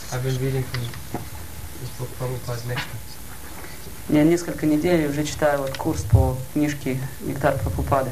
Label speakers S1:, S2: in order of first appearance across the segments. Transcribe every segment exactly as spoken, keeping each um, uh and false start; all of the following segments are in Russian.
S1: I've been reading from this book, Prabhupada's Nectar.
S2: Я несколько недель уже читаю вот курс по книжке «Нектар Прабхупады».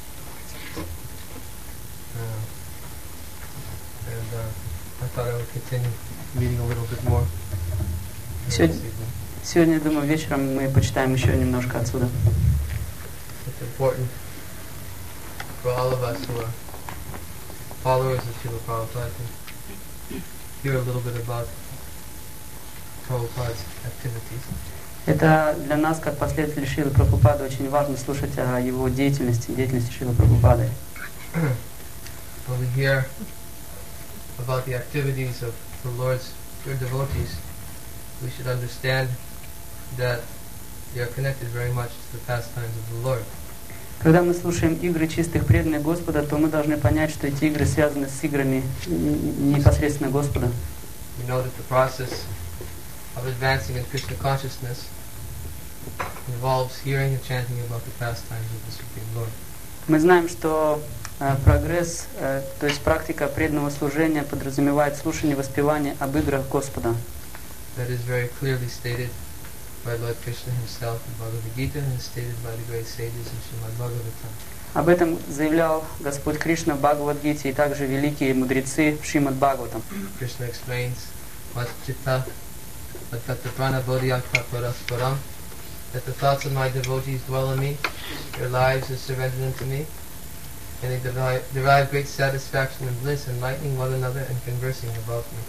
S1: Uh, and uh, I thought I would continue reading a little bit more.
S2: Сегодня, сегодня, думаю, вечером мы почитаем еще немножко отсюда.
S1: It's important for all of us who are followers of Srila Prabhupada to hear a little bit about Prabhupada's activities.
S2: Это для нас, как последователей Шрилы Прабхупады, очень важно слушать о его деятельности, деятельности Шрилы Прабхупады.
S1: When we hear about the activities of the Lord's pure devotees, we should understand that they are connected very much to the pastimes of the Lord.
S2: Когда мы слушаем игры чистых преданных Господа, то мы должны понять, что эти игры связаны с играми непосредственно Господа.
S1: We know that the process of advancing in Krishna consciousness involves hearing and chanting about the pastimes of the Supreme Lord.
S2: Мы знаем, что э, прогресс, э, то есть практика преданного служения подразумевает слушание и воспевание об играх Господа.
S1: That is very clearly stated by Lord Krishna himself in Bhagavad Gita and is stated by the great sages in Srimad Bhagavatam.
S2: Об этом заявлял Господь Кришна в Бхагавад-гите и также великие мудрецы в Шримад Бхагаватам.
S1: Krishna explains what chitta, what tattva prana bodhyatma parasparam, that the thoughts of my devotees dwell in me, their lives are surrendered unto me, and they derive, derive great satisfaction and bliss, enlightening one another and conversing about me.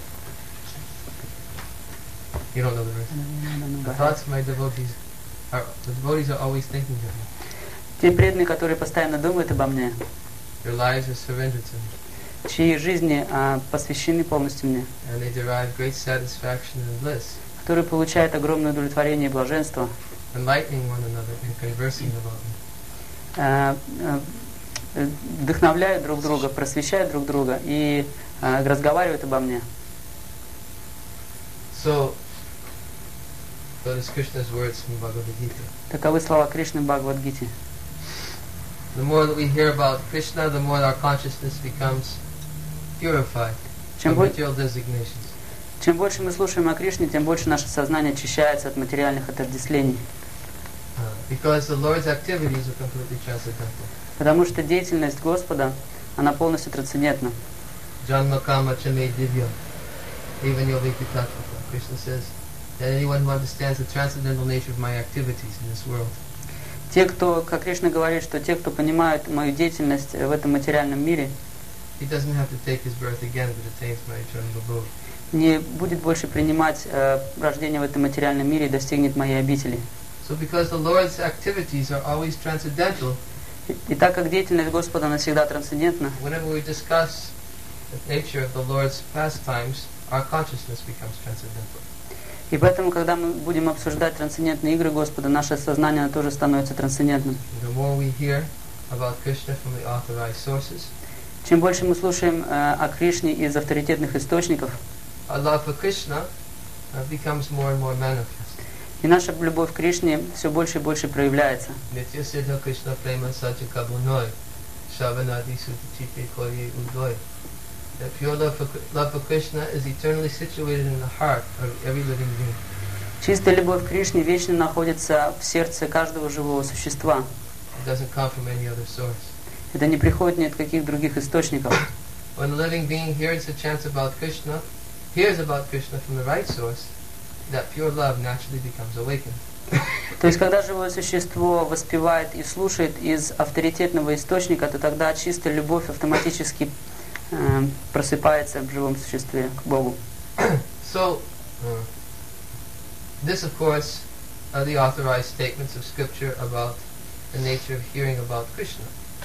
S1: You don't know the verse. The thoughts of my devotees are, the devotees are always thinking of me.
S2: Те преданные, которые постоянно думают обо мне,
S1: Their lives are surrendered to me,
S2: чьи жизни а, посвящены полностью мне,
S1: and they derive great satisfaction and bliss,
S2: которые получают огромное удовлетворение и блаженство,
S1: enlightening one another and conversing about me.
S2: а, а, вдохновляют друг друга, просвещают друг друга и а, разговаривают обо мне.
S1: So, that is Krishna's words from Bhagavad Gita.
S2: Таковы слова Кришны в Бхагавад-гите.
S1: The more that we hear about Krishna, the more our consciousness becomes purified
S2: Чем,
S1: from
S2: бо-
S1: material designations.
S2: чем больше мы слушаем о Кришне, тем больше наше сознание очищается от материальных отождествлений.
S1: Uh, because the Lord's activities are completely transcendental.
S2: Потому что деятельность Господа, она полностью трансцендентна.
S1: Janma kama chame divya. Even yoviki tattva. Krishna says that anyone who understands the transcendental nature of my activities in this world,
S2: Те, кто, как Кришна говорит, что те, кто понимают мою деятельность в этом материальном мире,
S1: he doesn't have to take his birth again but attains my eternal abode.
S2: не будет больше принимать э, рождение в этом материальном мире и достигнет моей обители.
S1: So because the Lord's activities are always transcendental,
S2: И, и так как деятельность Господа, она всегда трансцендентна,
S1: whenever we discuss the nature of the Lord's pastimes, our consciousness becomes transcendental.
S2: и поэтому, когда мы будем обсуждать трансцендентные игры Господа, наше сознание оно тоже становится трансцендентным.
S1: The more we hear about Krishna from the authorized sources,
S2: Чем больше мы слушаем э, о Кришне из авторитетных источников,
S1: our love for Krishna uh, becomes more and more manifest.
S2: и наша любовь к Кришне все больше и больше проявляется.
S1: Nitya siddha Krishna prema sacha kabunoi, shavanadi sutichite koye udoy. That pure love for, love for Krishna is eternally situated in the heart of every living being.
S2: Чистая любовь к Кришне вечно находится в сердце каждого живого существа.
S1: It doesn't come from any other source.
S2: Это не приходит ни от каких других источников.
S1: When a living being hears the chants about Krishna, hears about Krishna from the right source, that pure love naturally becomes awakened.
S2: То есть, когда живое существо воспевает и слушает из авторитетного источника, то тогда чистая любовь автоматически э, просыпается в живом существе к Богу.
S1: So, uh, this of course are the authorized statements of scripture about the nature of hearing about Krishna.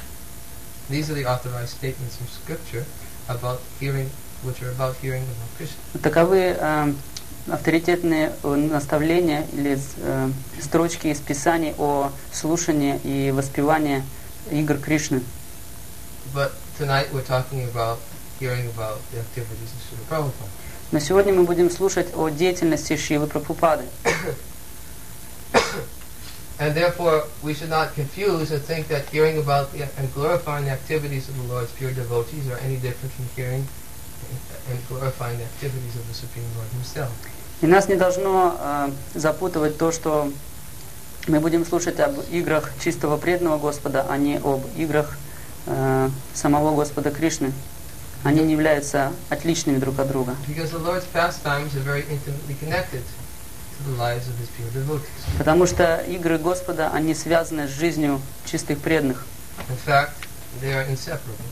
S1: These are the authorized statements from scripture about hearing, which are about hearing about Krishna.
S2: Таковы э, авторитетные наставления или э, строчки из Писаний о слушании и воспевании игр Кришны.
S1: But tonight we're talking about hearing about the activities of Srila Prabhupada.
S2: Но сегодня мы будем слушать о деятельности Шрилы Прабхупады.
S1: And therefore, we should not confuse or think that hearing about the, and glorifying the activities of the Lord's pure devotees are any different from hearing and glorifying the activities of the Supreme Lord Himself.
S2: И нас не должно э, запутывать то, что мы будем слушать об играх чистого преданного Господа, а не об играх э, самого Господа Кришны. Они не являются отличными друг от друга. Потому что игры Господа, они связаны с жизнью чистых преданных.
S1: In fact, they are inseparable.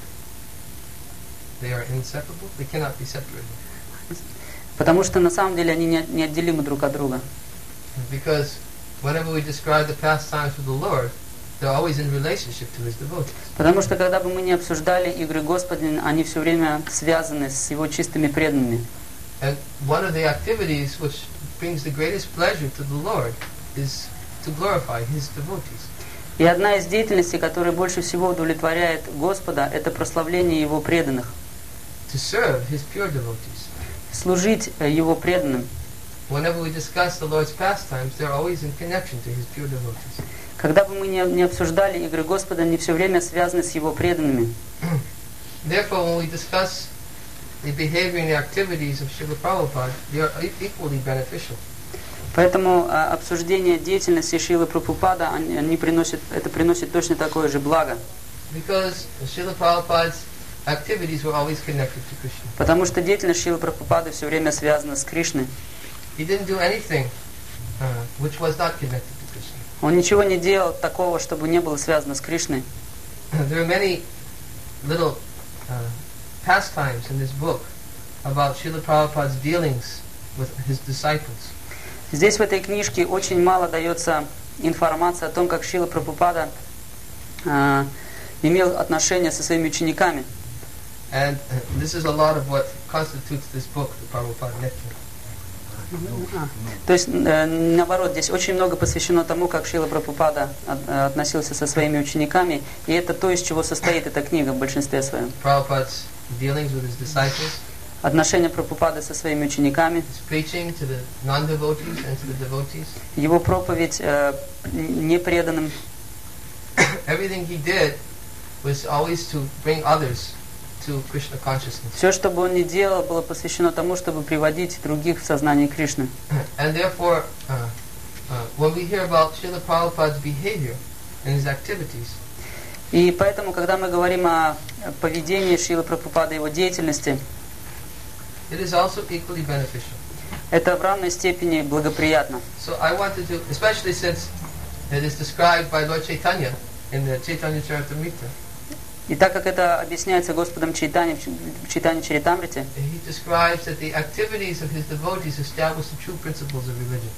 S1: They are inseparable. They cannot be separated.
S2: Потому что на самом деле они неотделимы друг от друга.
S1: Because whenever we describe the pastimes of the Lord, they're always in relationship to His devotees.
S2: Потому что когда бы мы не обсуждали игры Господа, они все время связаны с Его чистыми преданными.
S1: And one of the activities which brings the greatest pleasure to the Lord is to glorify His devotees.
S2: И одна из деятельностей, которая больше всего удовлетворяет Господа, это прославление Его преданных.
S1: To serve His pure devotees.
S2: Служить Его преданным.
S1: Whenever we discuss the Lord's pastimes, they're always in connection to His pure devotees.
S2: Когда бы мы не, не обсуждали игры Господа, они все время связаны с Его преданными.
S1: Therefore, when we discuss the behavior and the activities of Srila Prabhupada, they are equally beneficial.
S2: Поэтому а, обсуждение деятельности Шрилы Прабхупада, они, они приносят, это приносит точно такое же благо.
S1: Because Srila Prabhupada's activities were always connected to Krishna.
S2: Потому что деятельность Шрилы Прабхупады все время связана с Кришной.
S1: He didn't do anything uh, which was not connected to Krishna.
S2: Он ничего не делал такого, чтобы не было связано с Кришной.
S1: There are many little uh, pastimes in this book about Srila Prabhupada's dealings with his disciples.
S2: Здесь в этой книжке очень мало дается информации о том, как Шрила Прабхупада э, имел отношения со своими учениками.
S1: And uh, this is a lot of what constitutes this book, the Prabhupada Nectar.
S2: А, то есть, э, наоборот, здесь очень много посвящено тому, как Шрила Прабхупада от, э, относился со своими учениками, и это то, из чего состоит эта книга в большинстве своем.
S1: Prabhupada's dealings with his disciples.
S2: Отношения Прабхупады со своими учениками. Его проповедь э, непреданным. Все, что бы он ни делал, было посвящено тому, чтобы приводить других в сознание Кришны.
S1: And therefore, uh, uh, when we hear about Srila Prabhupada's behavior and his activities,
S2: и поэтому, когда мы говорим о поведении Шрилы Прабхупады, его деятельности,
S1: it is also equally beneficial.
S2: Это в равной степени благоприятно.
S1: So I wanted to, especially since it is described by Lord Chaitanya in the Chaitanya Charitamrita.
S2: И так как это объясняется Господом Чайтаньей в Чайтанья Чаритамрите,
S1: he describes that the activities of his devotees establish the true principles of religion.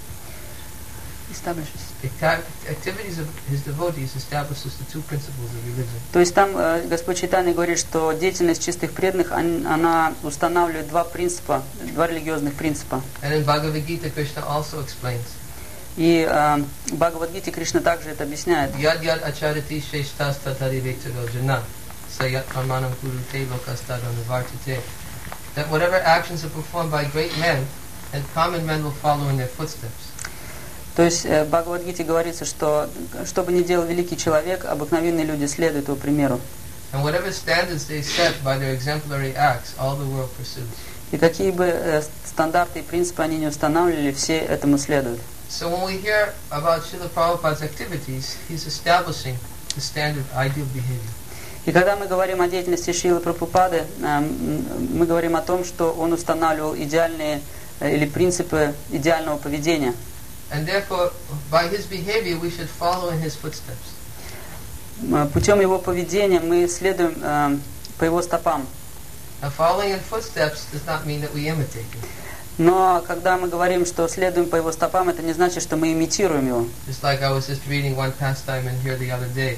S1: Activities of his devotees establishes the two principles of religion.
S2: То есть там э, Господь Чайтанья говорит, что деятельность чистых преданных, он, она устанавливает два принципа, два религиозных принципа.
S1: And in Bhagavad Gita, Krishna also explains.
S2: И э, в Бхагавад-гите Кришна также это объясняет.
S1: Яд яд ачарити шештас татари вектаро джана саят праманам курute lokastadam vartate. That whatever actions are performed by great men, and common men will follow in their footsteps.
S2: То есть в Бхагавад-гите говорится, что что бы ни делал великий человек, обыкновенные люди следуют его примеру.
S1: And whatever standards they set by their exemplary acts, all the world pursues.
S2: И какие бы э, стандарты и принципы они не устанавливали, все этому следуют.
S1: So when we hear about Srila Prabhupada's activities, he's establishing the standard ideal behavior.
S2: И когда мы говорим о деятельности Шрилы Прабхупады, э, мы говорим о том, что он устанавливал идеальные э, или принципы идеального поведения.
S1: And therefore, by his behavior, we should follow in his footsteps.
S2: Путем его поведения мы следуем э, по его стопам.
S1: Now, following in footsteps does not mean that we imitate him.
S2: Но когда мы говорим, что следуем по его стопам, это не значит, что мы имитируем его.
S1: Just like I was just reading one pastime in here the other day.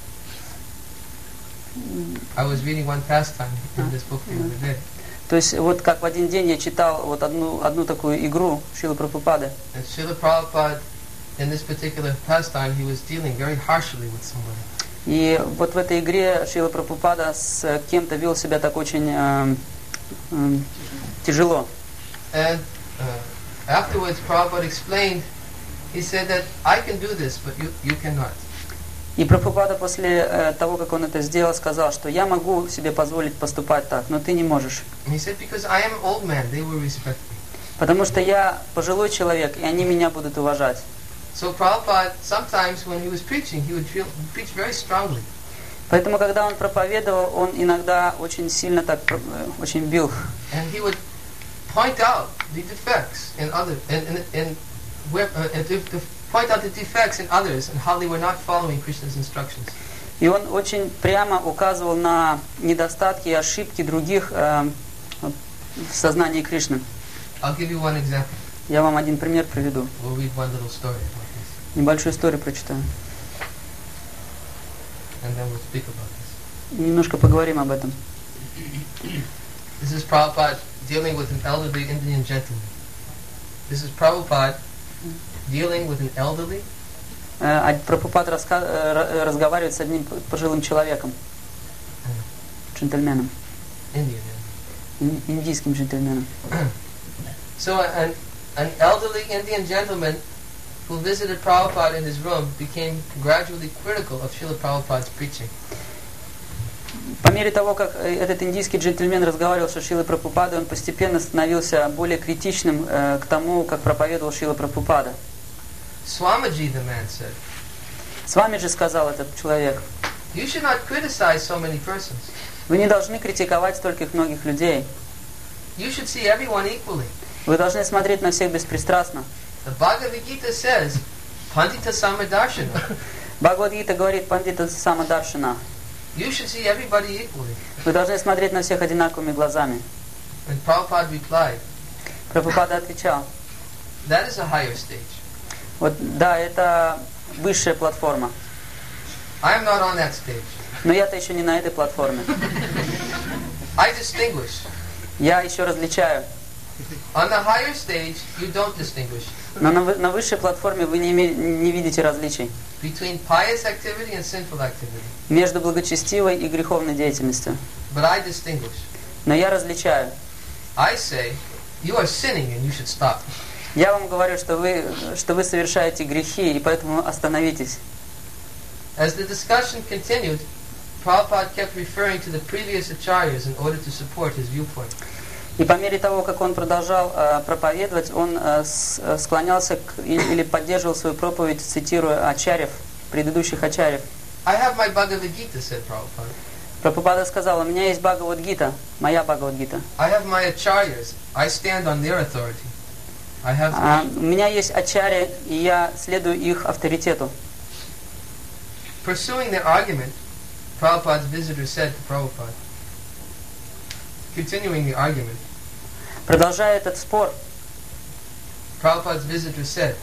S1: I was reading one pastime in this book the other day.
S2: То есть вот как в один день я читал вот одну одну такую игру Шрилы Прабхупады.
S1: And Srila Prabhupada, in this particular pastime, he was dealing very harshly with somebody.
S2: И вот в этой игре Шрила Прабхупада с кем-то вел себя так очень э, э, тяжело.
S1: And uh, afterwards, Prabhupada explained. He said that I can do this, but you you cannot.
S2: И Прабхупада после э, того, как он это сделал, сказал, что я могу себе позволить поступать так, но ты не можешь.
S1: And he said, because I am an old man, they will respect me.
S2: Потому что я пожилой человек, и они меня будут уважать.
S1: So Prabhupada, sometimes when he was preaching, he would feel, preach very strongly.
S2: Поэтому, когда он проповедовал, он иногда очень сильно так, э, очень бил.
S1: And he would point out the defects in other, and and and where, uh, and to, to point out the defects in others and how they were not following Krishna's instructions.
S2: И он очень прямо указывал на недостатки и ошибки других э, в сознании Кришны.
S1: I'll give you one example.
S2: Я вам один пример приведу.
S1: We'll read one little story about this,
S2: Небольшую историю прочитаю.
S1: and then we'll speak about this.
S2: И немножко поговорим об этом.
S1: This is Prabhupada dealing with an elderly Indian gentleman. This is Prabhupada dealing with an elderly
S2: Э, а Прабхупад раска- э, разговаривает с одним пожилым человеком, джентльменом,
S1: Indian.
S2: ин- индийским джентльменом.
S1: So an, an elderly Indian gentleman who visited Prabhupada in his room became gradually critical of Srila Prabhupada's preaching.
S2: По мере того, как э, этот индийский джентльмен разговаривал со Шрилой Прабхупадой, он постепенно становился более критичным э, к тому, как проповедовал Шрила Прабхупада.
S1: Swamiji, the man said,
S2: С вами же сказал этот человек,
S1: you should not criticize so many persons.
S2: вы не должны критиковать стольких многих людей.
S1: You should see everyone equally.
S2: Вы должны смотреть на всех беспристрастно.
S1: The Bhagavad Gita says, Pandita Samadarshana.
S2: Бхагавад-гита говорит Пандита Самадаршина.
S1: You should see everybody equally.
S2: Вы должны смотреть на всех одинаковыми глазами.
S1: And Prabhupada replied,
S2: Прабхупада отвечал,
S1: that is a higher stage.
S2: вот да, это высшая платформа.
S1: I am not on that stage.
S2: Но я-то еще не на этой платформе.
S1: I distinguish.
S2: Я еще различаю.
S1: On the higher stage, you don't distinguish
S2: Но на, вы- на высшей платформе вы не, име- не видите различий
S1: between pious activity and sinful activity.
S2: между благочестивой и греховной деятельностью.
S1: But I distinguish.
S2: Но я различаю.
S1: I say, you are sinning and you should stop.
S2: Я вам говорю, что вы, что вы совершаете грехи, и поэтому остановитесь.
S1: As the discussion continued, Prabhupada kept referring to the previous acharyas in order to support his viewpoint.
S2: И по мере того, как он продолжал э, проповедовать, он э, с- э, склонялся к, или, или поддерживал свою проповедь, цитируя ачарьев, предыдущих ачарьев.
S1: I have my Bhagavad Gita, said Prabhupada.
S2: Прабхупада сказал, у меня есть Бхагавад-гита, моя Бхагавад-гита.
S1: I have my acharyas. I stand on their authority. I have...
S2: А, у меня есть ачарьи, и я следую их авторитету.
S1: Pursuing their argument, Prabhupada's visitor said to Prabhupada, continuing the argument,
S2: Продолжая этот спор,
S1: Prabhupada's visitor said,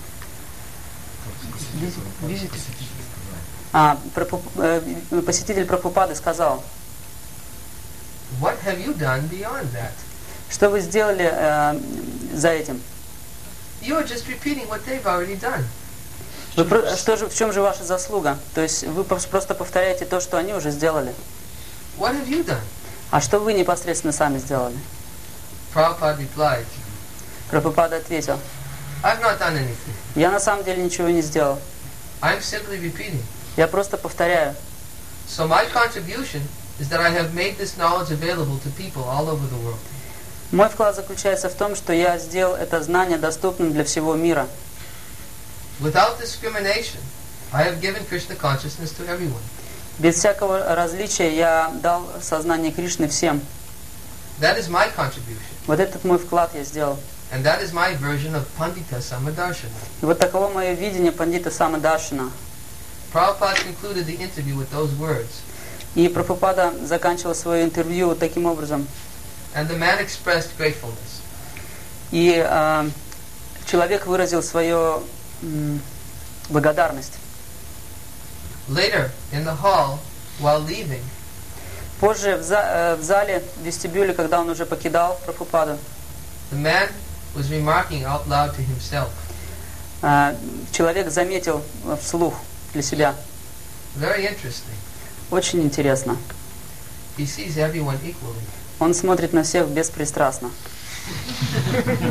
S2: а, Прабху- э, посетитель Прабхупады сказал,
S1: what have you done beyond that?
S2: что вы сделали э, за этим?
S1: You are just repeating what they've already done.
S2: Вы про- что же, в чем же ваша заслуга? То есть вы пос- просто повторяете то, что они уже сделали.
S1: What have you done?
S2: А что вы непосредственно сами сделали?
S1: Prabhupada replied,
S2: Прабхупада ответил,
S1: I've not done anything.
S2: я на самом деле ничего не сделал.
S1: I'm simply repeating.
S2: Я просто повторяю.
S1: So my contribution is that I have made this knowledge available to people all over the world.
S2: Мой вклад заключается в том, что я сделал это знание доступным для всего мира.
S1: Without discrimination, I have given Krishna consciousness to everyone.
S2: Без всякого различия я дал сознание Кришны всем.
S1: That is my contribution.
S2: Вот этот мой вклад я сделал.
S1: And that is my version of Pandita Samadarshana.
S2: И вот таково мое видение Пандита Самадаршина.
S1: Prabhupada concluded the interview with those words.
S2: И Прабхупада заканчивал свое интервью вот таким образом.
S1: And the man expressed gratefulness.
S2: И э, человек выразил свою м, благодарность.
S1: Later, in the hall, while leaving,
S2: Позже в, за- э, в зале, в вестибюле, когда он уже покидал Прабхупаду,
S1: the man was remarking out loud to himself,
S2: э, человек заметил э, вслух для себя.
S1: very interesting,
S2: Очень интересно.
S1: he sees everyone equally.
S2: Он смотрит на всех беспристрастно.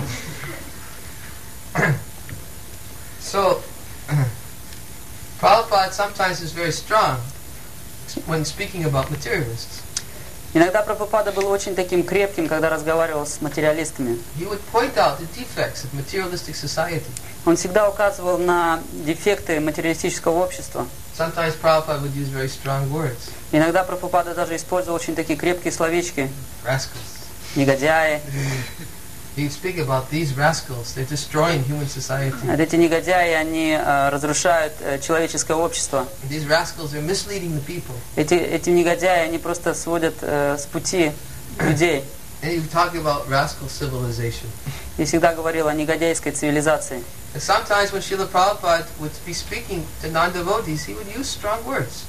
S1: So, Prabhupada Prabhupada sometimes is very strong when speaking about materialists.
S2: Иногда Прабхупада был очень таким крепким, когда разговаривал с материалистами.
S1: He would point out the defects of materialistic society.
S2: Он всегда указывал на дефекты материалистического общества.
S1: Sometimes Prabhupada would use very strong words.
S2: Иногда Прабхупада даже использовал очень такие крепкие словечки.
S1: Rascals.
S2: Негодяи.
S1: He'd speak about these rascals. They're destroying human society.
S2: Эти негодяи, они э, разрушают э, человеческое общество.
S1: These rascals are misleading the people.
S2: Эти, эти негодяи, они просто сводят э, с пути людей.
S1: And he would talk about rascal civilization.
S2: И всегда говорил о негодяйской цивилизации.
S1: And sometimes when Srila Prabhupada would be speaking to non-devotees, he would use strong words.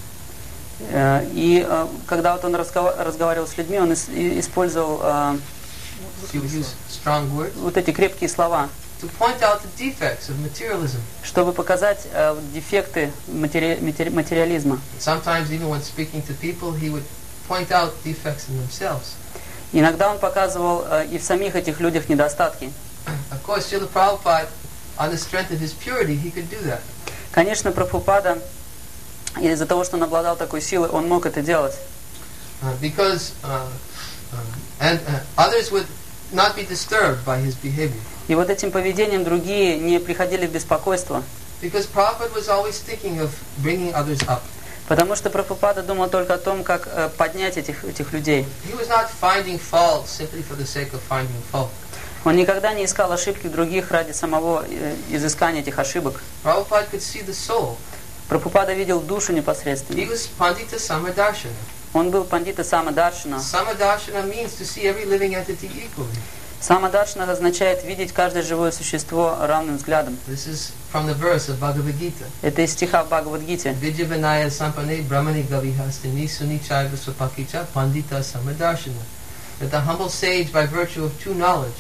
S2: Э, и э, когда вот он разгов- разговаривал с людьми, он ис- и- использовал э,
S1: He would use strong words
S2: вот эти крепкие слова,
S1: to point out the defects of materialism.
S2: чтобы показать э, дефекты матери- матери- материализма.
S1: Sometimes even when speaking to people, he would point out defects in themselves.
S2: Иногда он показывал э, и в самих этих людях недостатки.
S1: Of course, Srila Prabhupada, on the strength of his purity, he could do that.
S2: Конечно, Прабхупада, из-за того, что он обладал такой силой, он мог это делать.
S1: Uh, because, uh, uh, and uh, others would not be disturbed by his behavior.
S2: И вот этим поведением другие не приходили в беспокойство.
S1: Because Prabhupada was always thinking of bringing others up.
S2: Потому что Прабхупада думал только о том, как э, поднять этих, этих людей.
S1: He was not finding fault simply for the sake of finding fault.
S2: Он никогда не искал ошибки других ради самого э, изыскания этих ошибок.
S1: Prabhupada could see the soul.
S2: Прабхупада видел душу
S1: He
S2: непосредственно.
S1: was Pandita Samadarshana.
S2: Он был пандита Самадаршина.
S1: Samadarshana means to see every living entity equally.
S2: Самадаршина означает видеть каждое живое существо равным взглядом.
S1: This is from the verse of Bhagavad Gita.
S2: Это из стиха в Бхагавад-гите.
S1: Vijavanaya sampane brahmani gavihastini sunichaiva supakicha pandita samadarshana. That the humble sage, by virtue of true knowledge,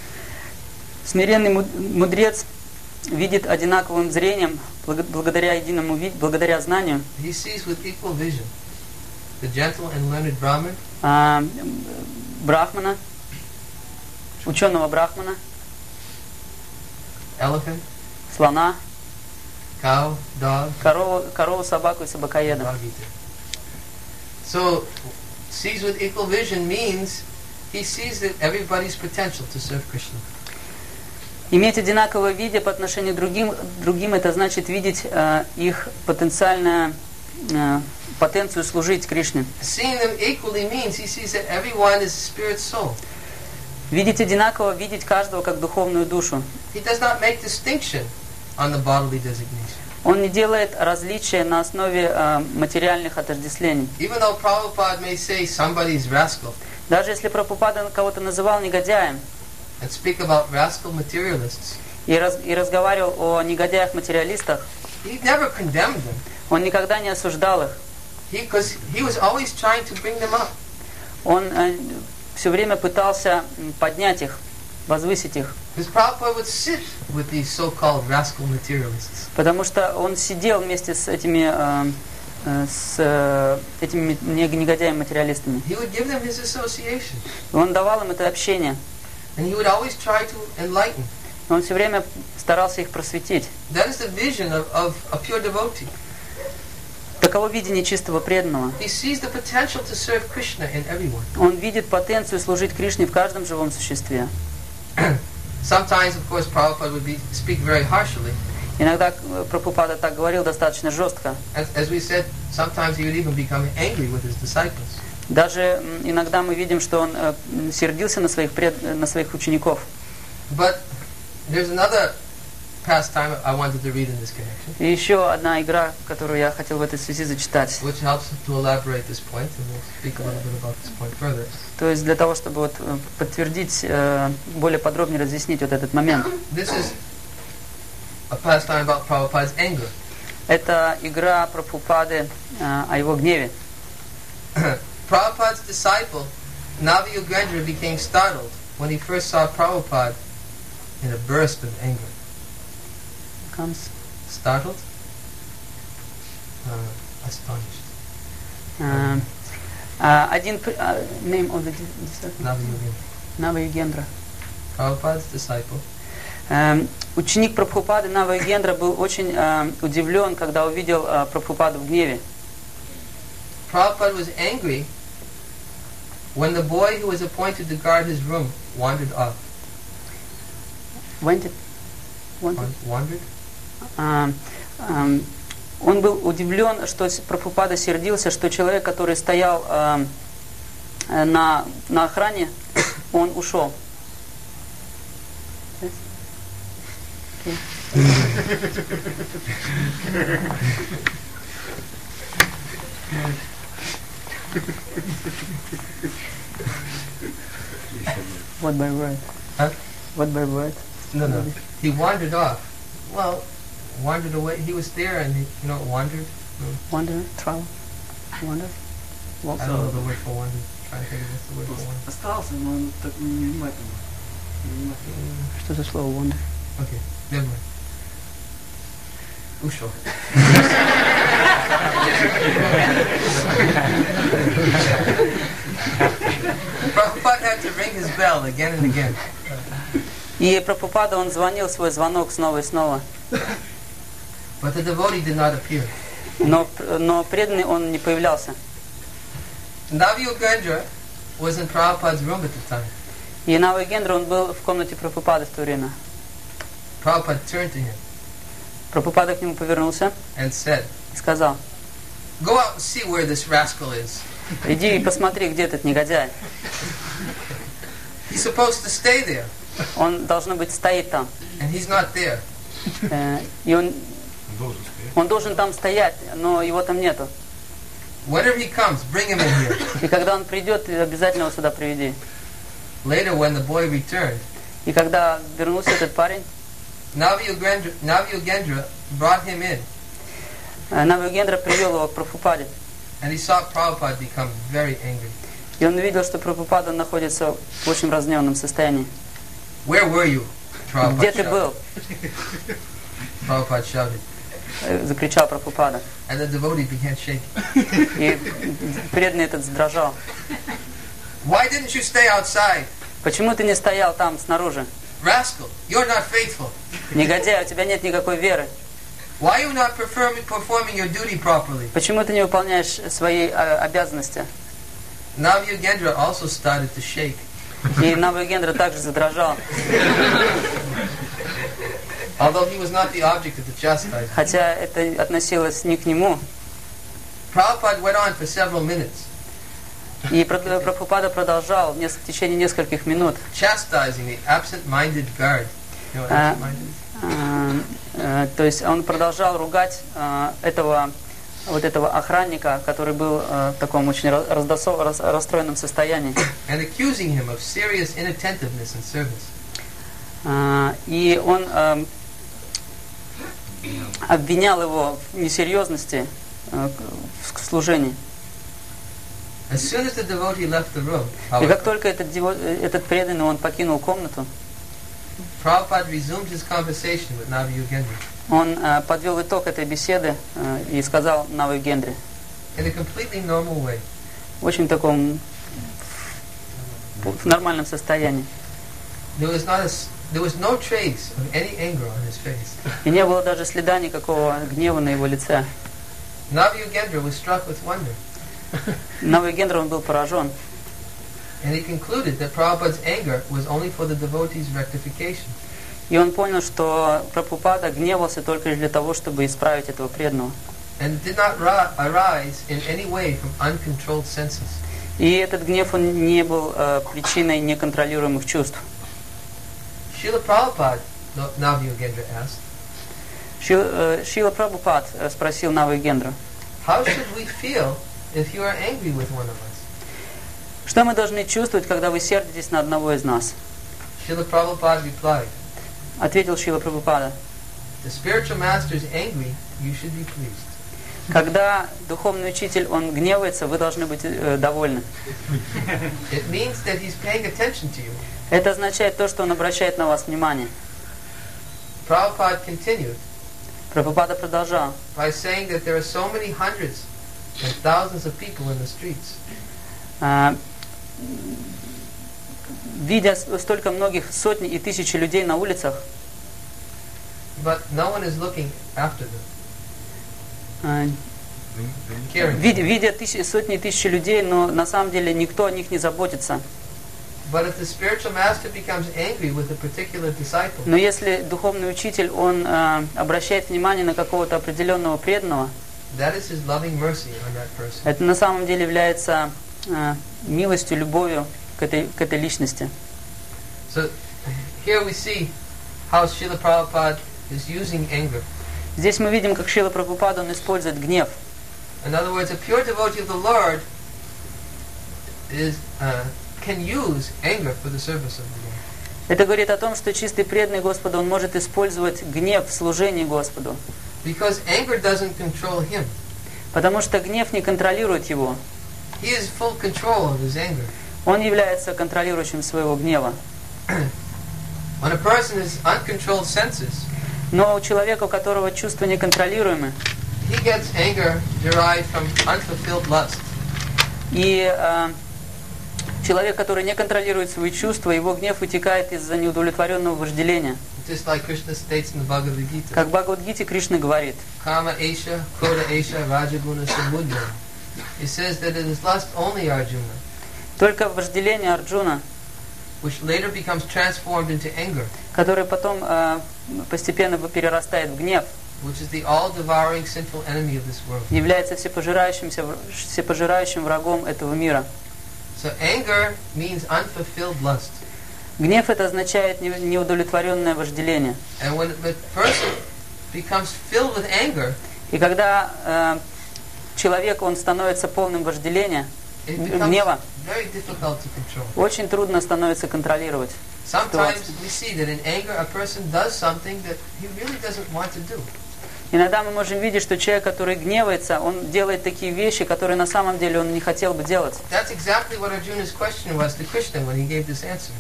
S2: Смиренный му- мудрец видит одинаковым зрением, благ- благодаря единому ви- благодаря знанию.
S1: he sees with equal vision. The gentle and learned Brahmin,
S2: А, брахмана, ученого брахмана,
S1: elephant,
S2: слона,
S1: cow, dog,
S2: корову, корову, собаку и собакоеда.
S1: dog eater. So, sees with equal vision means he sees that everybody's potential to serve Krishna.
S2: Иметь одинаковое видение по отношению к другим, другим это значит видеть э, их потенциальную э, потенцию служить Кришне.
S1: Seeing them equally means he sees that everyone is a spirit soul.
S2: Видеть одинаково, видеть каждого как духовную душу.
S1: He does not make distinction on the bodily designation.
S2: Он не делает различия на основе э, материальных отождествлений.
S1: Even though Prabhupada may say somebody's rascal
S2: Даже если Прабхупада кого-то называл негодяем
S1: and speak about rascal materialists,
S2: и, раз, и разговаривал о негодяях-материалистах,
S1: he never condemned them.
S2: он никогда не осуждал их.
S1: Because he, he was always trying to bring them up.
S2: Он э, все время пытался м, поднять их, возвысить их.
S1: Because Prabhupada would sit with these so-called rascal materialists.
S2: Потому что он сидел вместе с этими, э, э, с, э, этими нег- негодяями-материалистами.
S1: He would give them his association.
S2: И он давал им это общение.
S1: And he would always try to enlighten.
S2: Он все время старался их просветить.
S1: That is the vision of, of a pure devotee.
S2: Таково видение чистого преданного.
S1: He sees the potential to serve Krishna in everyone.
S2: Он видит потенцию служить Кришне в каждом живом существе.
S1: Sometimes, of course, Prabhupada would be, speak very harshly.
S2: Иногда э, Прабхупада так говорил достаточно жестко.
S1: As, as we said, sometimes he would even become angry with his disciples.
S2: Даже м, иногда мы видим, что он э, м, сердился на своих, пред... на своих учеников.
S1: But there's another pastime I wanted to read in this connection,
S2: И еще одна игра, которую я хотел в этой связи зачитать.
S1: which helps to elaborate this point, and we'll speak a little bit about this point further.
S2: То есть для того, чтобы вот э, подтвердить, э, более подробнее разъяснить вот этот момент.
S1: This is a pastime about Prabhupada's anger.
S2: Это игра Прабхупады э, о его гневе.
S1: Prabhupada's disciple, Navi Yogendra, became startled when he first saw Prabhupada in a burst of anger.
S2: Comes.
S1: Startled? Uh, astonished.
S2: Э, э, один при- э, name of the dis-
S1: Navi Yogendra.
S2: Нава Югендра.
S1: Prabhupada's disciple,
S2: Эм, Ученик Прабхупады Навагендра был очень э, удивлен, когда увидел э, Прабхупаду в гневе.
S1: Prabhupada was angry when the boy who was appointed to guard his room wandered off.
S2: Wanted? Wanted?
S1: Wandered?
S2: А, а, он был удивлен, что Прабхупада сердился, что человек, который стоял а, на, на охране, он ушел. What by word?
S1: Huh?
S2: What by word?
S1: No, no. He wandered off. Well, wandered away. He was there and he, you know, wandered.
S2: Wander, travel, wander.
S1: I don't know the word for wander. Trying to think of what's the word for wander.
S3: Остался, но он так невнимательно.
S2: Что за слово wander?
S1: Okay, never mind. Ушел. Prabhupada had to ring his bell again and again.
S2: И Прабхупада, он звонил свой звонок снова и снова.
S1: But the devotee did not appear.
S2: Но, но преданный он не появлялся.
S1: Navyugendra was in Prabhupada's room at the time.
S2: И Навагендра, он был в комнате Прабхупады в то время.
S1: Prabhupada turned to him
S2: Прабхупада к нему повернулся
S1: and said,
S2: и сказал:
S1: "Go out and see where this rascal is.
S2: иди и посмотри, где этот негодяй.
S1: He's supposed to stay there,
S2: Он, должно быть, стоит там.
S1: and he's not there.
S2: Э, и он, он должен там стоять, но его там нету.
S1: Whenever he comes, bring him in here."
S2: И когда он придет, обязательно его сюда приведи.
S1: Later, when the boy returned,
S2: И когда вернулся этот парень,
S1: Navyugendra, Navyugendra brought him in,
S2: э, Навагендра привел его к Прабхупаде.
S1: and he saw Prabhupada become very angry.
S2: И он увидел, что Прабхупада находится в очень разневанном состоянии.
S1: "Where were you?"
S2: Где
S1: Prabhupada
S2: ты
S1: shouted.
S2: был?
S1: Prabhupada shouted,
S2: Э, Закричал Прабхупада.
S1: and the devotee began shaking.
S2: И преданный этот задрожал.
S1: "Why didn't you stay outside?
S2: Почему ты не стоял там снаружи?
S1: Rascal, you're not faithful.
S2: Негодяй, у тебя нет никакой веры.
S1: Why are you not performing, performing your duty properly?"
S2: Почему ты не выполняешь свои э, обязанности?
S1: Navyugendra also started to shake.
S2: И Навагендра также задрожал.
S1: Although he was not the object of the chastisement.
S2: Хотя это относилось не к нему.
S1: Prabhupada went on for several minutes,
S2: И Пра- Прабхупада продолжал в, нес- в течение нескольких минут.
S1: chastising the absent-minded guard. You know what
S2: Uh,
S1: absent-minded is?
S2: Э, э, то есть он продолжал ругать э, этого, вот этого охранника, который был э, в таком очень ra- раздосо- рас- расстроенном состоянии.
S1: And accusing him of serious inattentiveness in service.
S2: Э, и он э, обвинял его в несерьезности э, в служении.
S1: As soon as the devotee left the room,
S2: И как
S1: however,
S2: только этот, дево- этот преданный, он покинул комнату,
S1: Prabhupada resumed his conversation with Navyugendra
S2: он э, подвел итог этой беседы э, и сказал Навагендре
S1: in a completely normal way.
S2: в очень таком в нормальном состоянии.
S1: There was not a, s- there was no trace of any anger on his face.
S2: И не было даже следа никакого гнева на его лице.
S1: Navyugendra was struck with wonder,
S2: Навагендра, он был поражен.
S1: and he concluded that Prabhupada's anger was only for the devotee's rectification.
S2: И он понял, что Прабхупада гневался только лишь для того, чтобы исправить этого преданного.
S1: And it did not ri- arise in any way from uncontrolled senses.
S2: И этот гнев, он не был э, причиной неконтролируемых чувств.
S1: Srila Prabhupada, no- Navyugendra asked,
S2: Шил- э, Шрила Прабхупад э, спросил Навагендра:
S1: how should we feel if you are angry with one of us?
S2: что мы должны чувствовать, когда вы сердитесь на одного из нас?
S1: Srila Prabhupada replied,
S2: Ответил Шрила Прабхупада:
S1: the spiritual master is angry, you should be pleased.
S2: когда духовный учитель, он гневается, вы должны быть э, довольны.
S1: It means that he's paying attention to you.
S2: Это означает то, что он обращает на вас внимание.
S1: Prabhupada continued
S2: Прабхупада продолжал,
S1: by saying that there are so many hundreds and thousands of people in the streets.
S2: а, видя с- столько многих сотни и тысячи людей на улицах,
S1: but no one is looking after them.
S2: Э,
S1: Caring.
S2: Видя, видя тысячи, сотни тысяч людей, но на самом деле никто о них не заботится.
S1: But if the spiritual master becomes angry with a particular disciple,
S2: Но если духовный учитель, он э, обращает внимание на какого-то определенного преданного,
S1: that is his loving mercy on that person.
S2: это на самом деле является э, милостью, любовью к этой, к этой личности.
S1: So here we see how Srila Prabhupada is using anger.
S2: Здесь мы видим, как Шрила Прабхупада, он использует гнев.
S1: In other words, a pure devotee of the Lord is uh, can use anger for the service of the Lord.
S2: Это говорит о том, что чистый преданный Господу, он может использовать гнев в служении Господу.
S1: Because anger doesn't control him.
S2: Потому что гнев не контролирует его.
S1: He is full control of his anger.
S2: Он является контролирующим своего гнева.
S1: When a person has uncontrolled senses,
S2: Но у человека, у которого чувства неконтролируемы,
S1: he gets anger derived from unfulfilled lust.
S2: и э, человек, который не контролирует свои чувства, его гнев вытекает из-за неудовлетворенного вожделения.
S1: Just like Krishna states in the Bhagavad Gita.
S2: Как в Бхагавад-гите Кришна говорит,
S1: Kama Esha, Krodha Esha, Rajaguna Samudra. He says that it is lust only, Arjuna,
S2: только вожделение Арджуна,
S1: which later becomes transformed into anger,
S2: которое потом э, постепенно перерастает в гнев,
S1: which is the all-devouring sinful enemy of this world.
S2: является всепожирающимся, всепожирающим врагом этого мира.
S1: So anger means unfulfilled lust.
S2: Гнев это означает не- неудовлетворенное вожделение.
S1: And when the person becomes filled with anger,
S2: И когда э, человек, он становится полным вожделения,
S1: it
S2: г-
S1: becomes
S2: гнева,
S1: very difficult to control.
S2: очень трудно становится контролировать.
S1: Sometimes we see that in anger a person does something that he really doesn't want to do.
S2: Иногда мы можем видеть, что человек, который гневается, он делает такие вещи, которые на самом деле он не хотел бы делать.
S1: That's exactly what Arjuna's question was to Krishna when he gave this answer.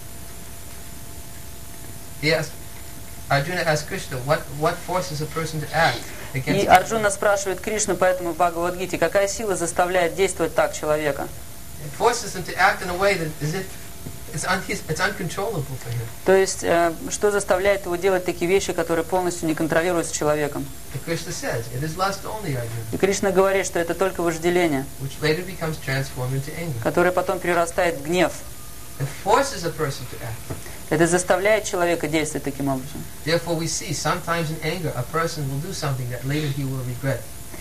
S1: He asked, Arjuna asked Krishna, what, what forces a person to act against
S2: И Арджуна спрашивает Кришну, поэтому в Бхагавад-гите, какая сила заставляет действовать так человека?
S1: It forces him to act in a way that is it, it's, un, he's, it's uncontrollable for him.
S2: То есть, э, что заставляет его делать такие вещи, которые полностью не контролируются человеком?
S1: And Krishna says, it is lust only, Arjuna,
S2: И Кришна говорит, что это только вожделение,
S1: which later becomes transformed into anger.
S2: которое потом перерастает в гнев.
S1: It forces a person to act.
S2: Это заставляет человека действовать таким образом.
S1: Therefore we see sometimes in anger a person will do something that later he will regret.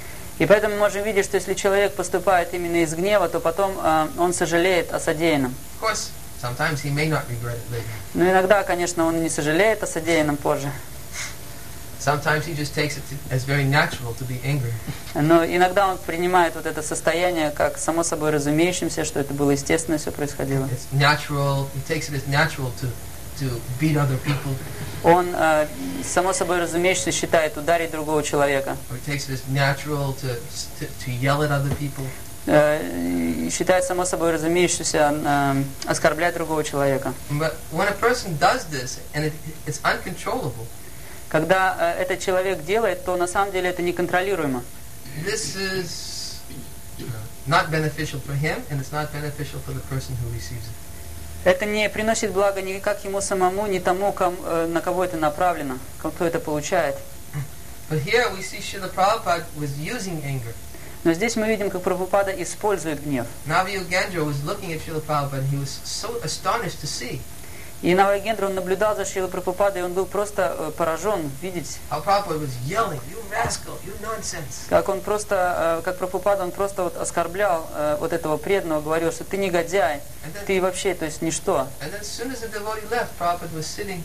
S2: И поэтому мы можем видеть, что если человек поступает именно из гнева, то потом э, он сожалеет о содеянном.
S1: Of course, sometimes he may not regret it later.
S2: Но иногда, конечно, он не сожалеет о содеянном позже.
S1: Sometimes he just takes it to, as very natural to be angry.
S2: Но иногда он принимает вот это состояние как само собой разумеющимся, что это было естественно, все происходило.
S1: It's natural, he takes it as natural to, to beat other people,
S2: Он э, само собой разумеющимся считает ударить другого человека.
S1: or he takes it as natural to, to, to yell at other people.
S2: Э, и считает само собой разумеющимся э, оскорблять другого человека.
S1: But when a person does this and it, it's uncontrollable,
S2: Когда э, этот человек делает, то на самом деле это неконтролируемо.
S1: this is uh, not beneficial for him and it's not beneficial for the person who receives it.
S2: Это не приносит блага ни как ему самому, ни тому, ком- э, на кого это направлено, кто это получает.
S1: But here we see Srila Prabhupada was using anger.
S2: Но здесь мы видим, как Прабхупада использует гнев.
S1: Navi Yogendra was looking at Srila Prabhupada and he was so astonished to see
S2: И Навагендра, он наблюдал за Шрилой Прабхупадой, и он был просто э, поражен видеть,
S1: how Prabhupada was yelling, "You rascal, you nonsense!"
S2: как он просто, э, как Прабхупада, он просто вот оскорблял э, вот этого преданного, говорил, что ты негодяй,
S1: And then,
S2: ты вообще, то есть ничто.
S1: and then as soon as the devotee left, Prabhupada was sitting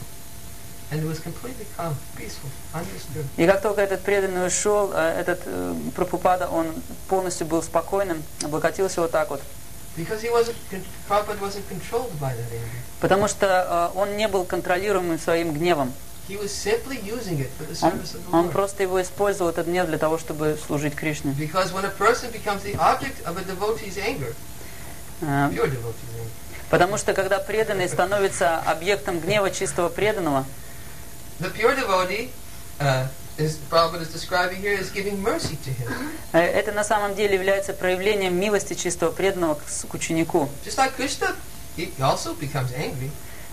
S1: and was completely calm, peaceful, undisturbed.
S2: И как только этот преданный ушел, э, этот э, Прабхупада, он полностью был спокойным, облокотился вот так вот.
S1: Because he wasn't, Prabhupada wasn't controlled by that anger.
S2: Потому что э, он не был контролируемым своим гневом.
S1: He was simply using it for the
S2: Он,
S1: service of the
S2: он
S1: Lord.
S2: просто его использовал, этот гнев, для того, чтобы служить Кришне.
S1: Because when a person becomes the object of a devotee's anger,
S2: Э,
S1: pure devotee's anger,
S2: Потому что когда преданный становится объектом гнева чистого преданного,
S1: the pure devotee, uh, as Prabhupada is describing here, is giving mercy to him.
S2: э, это на самом деле является проявлением милости чистого преданного к, с- к ученику.
S1: Just like Krishna, he also becomes angry.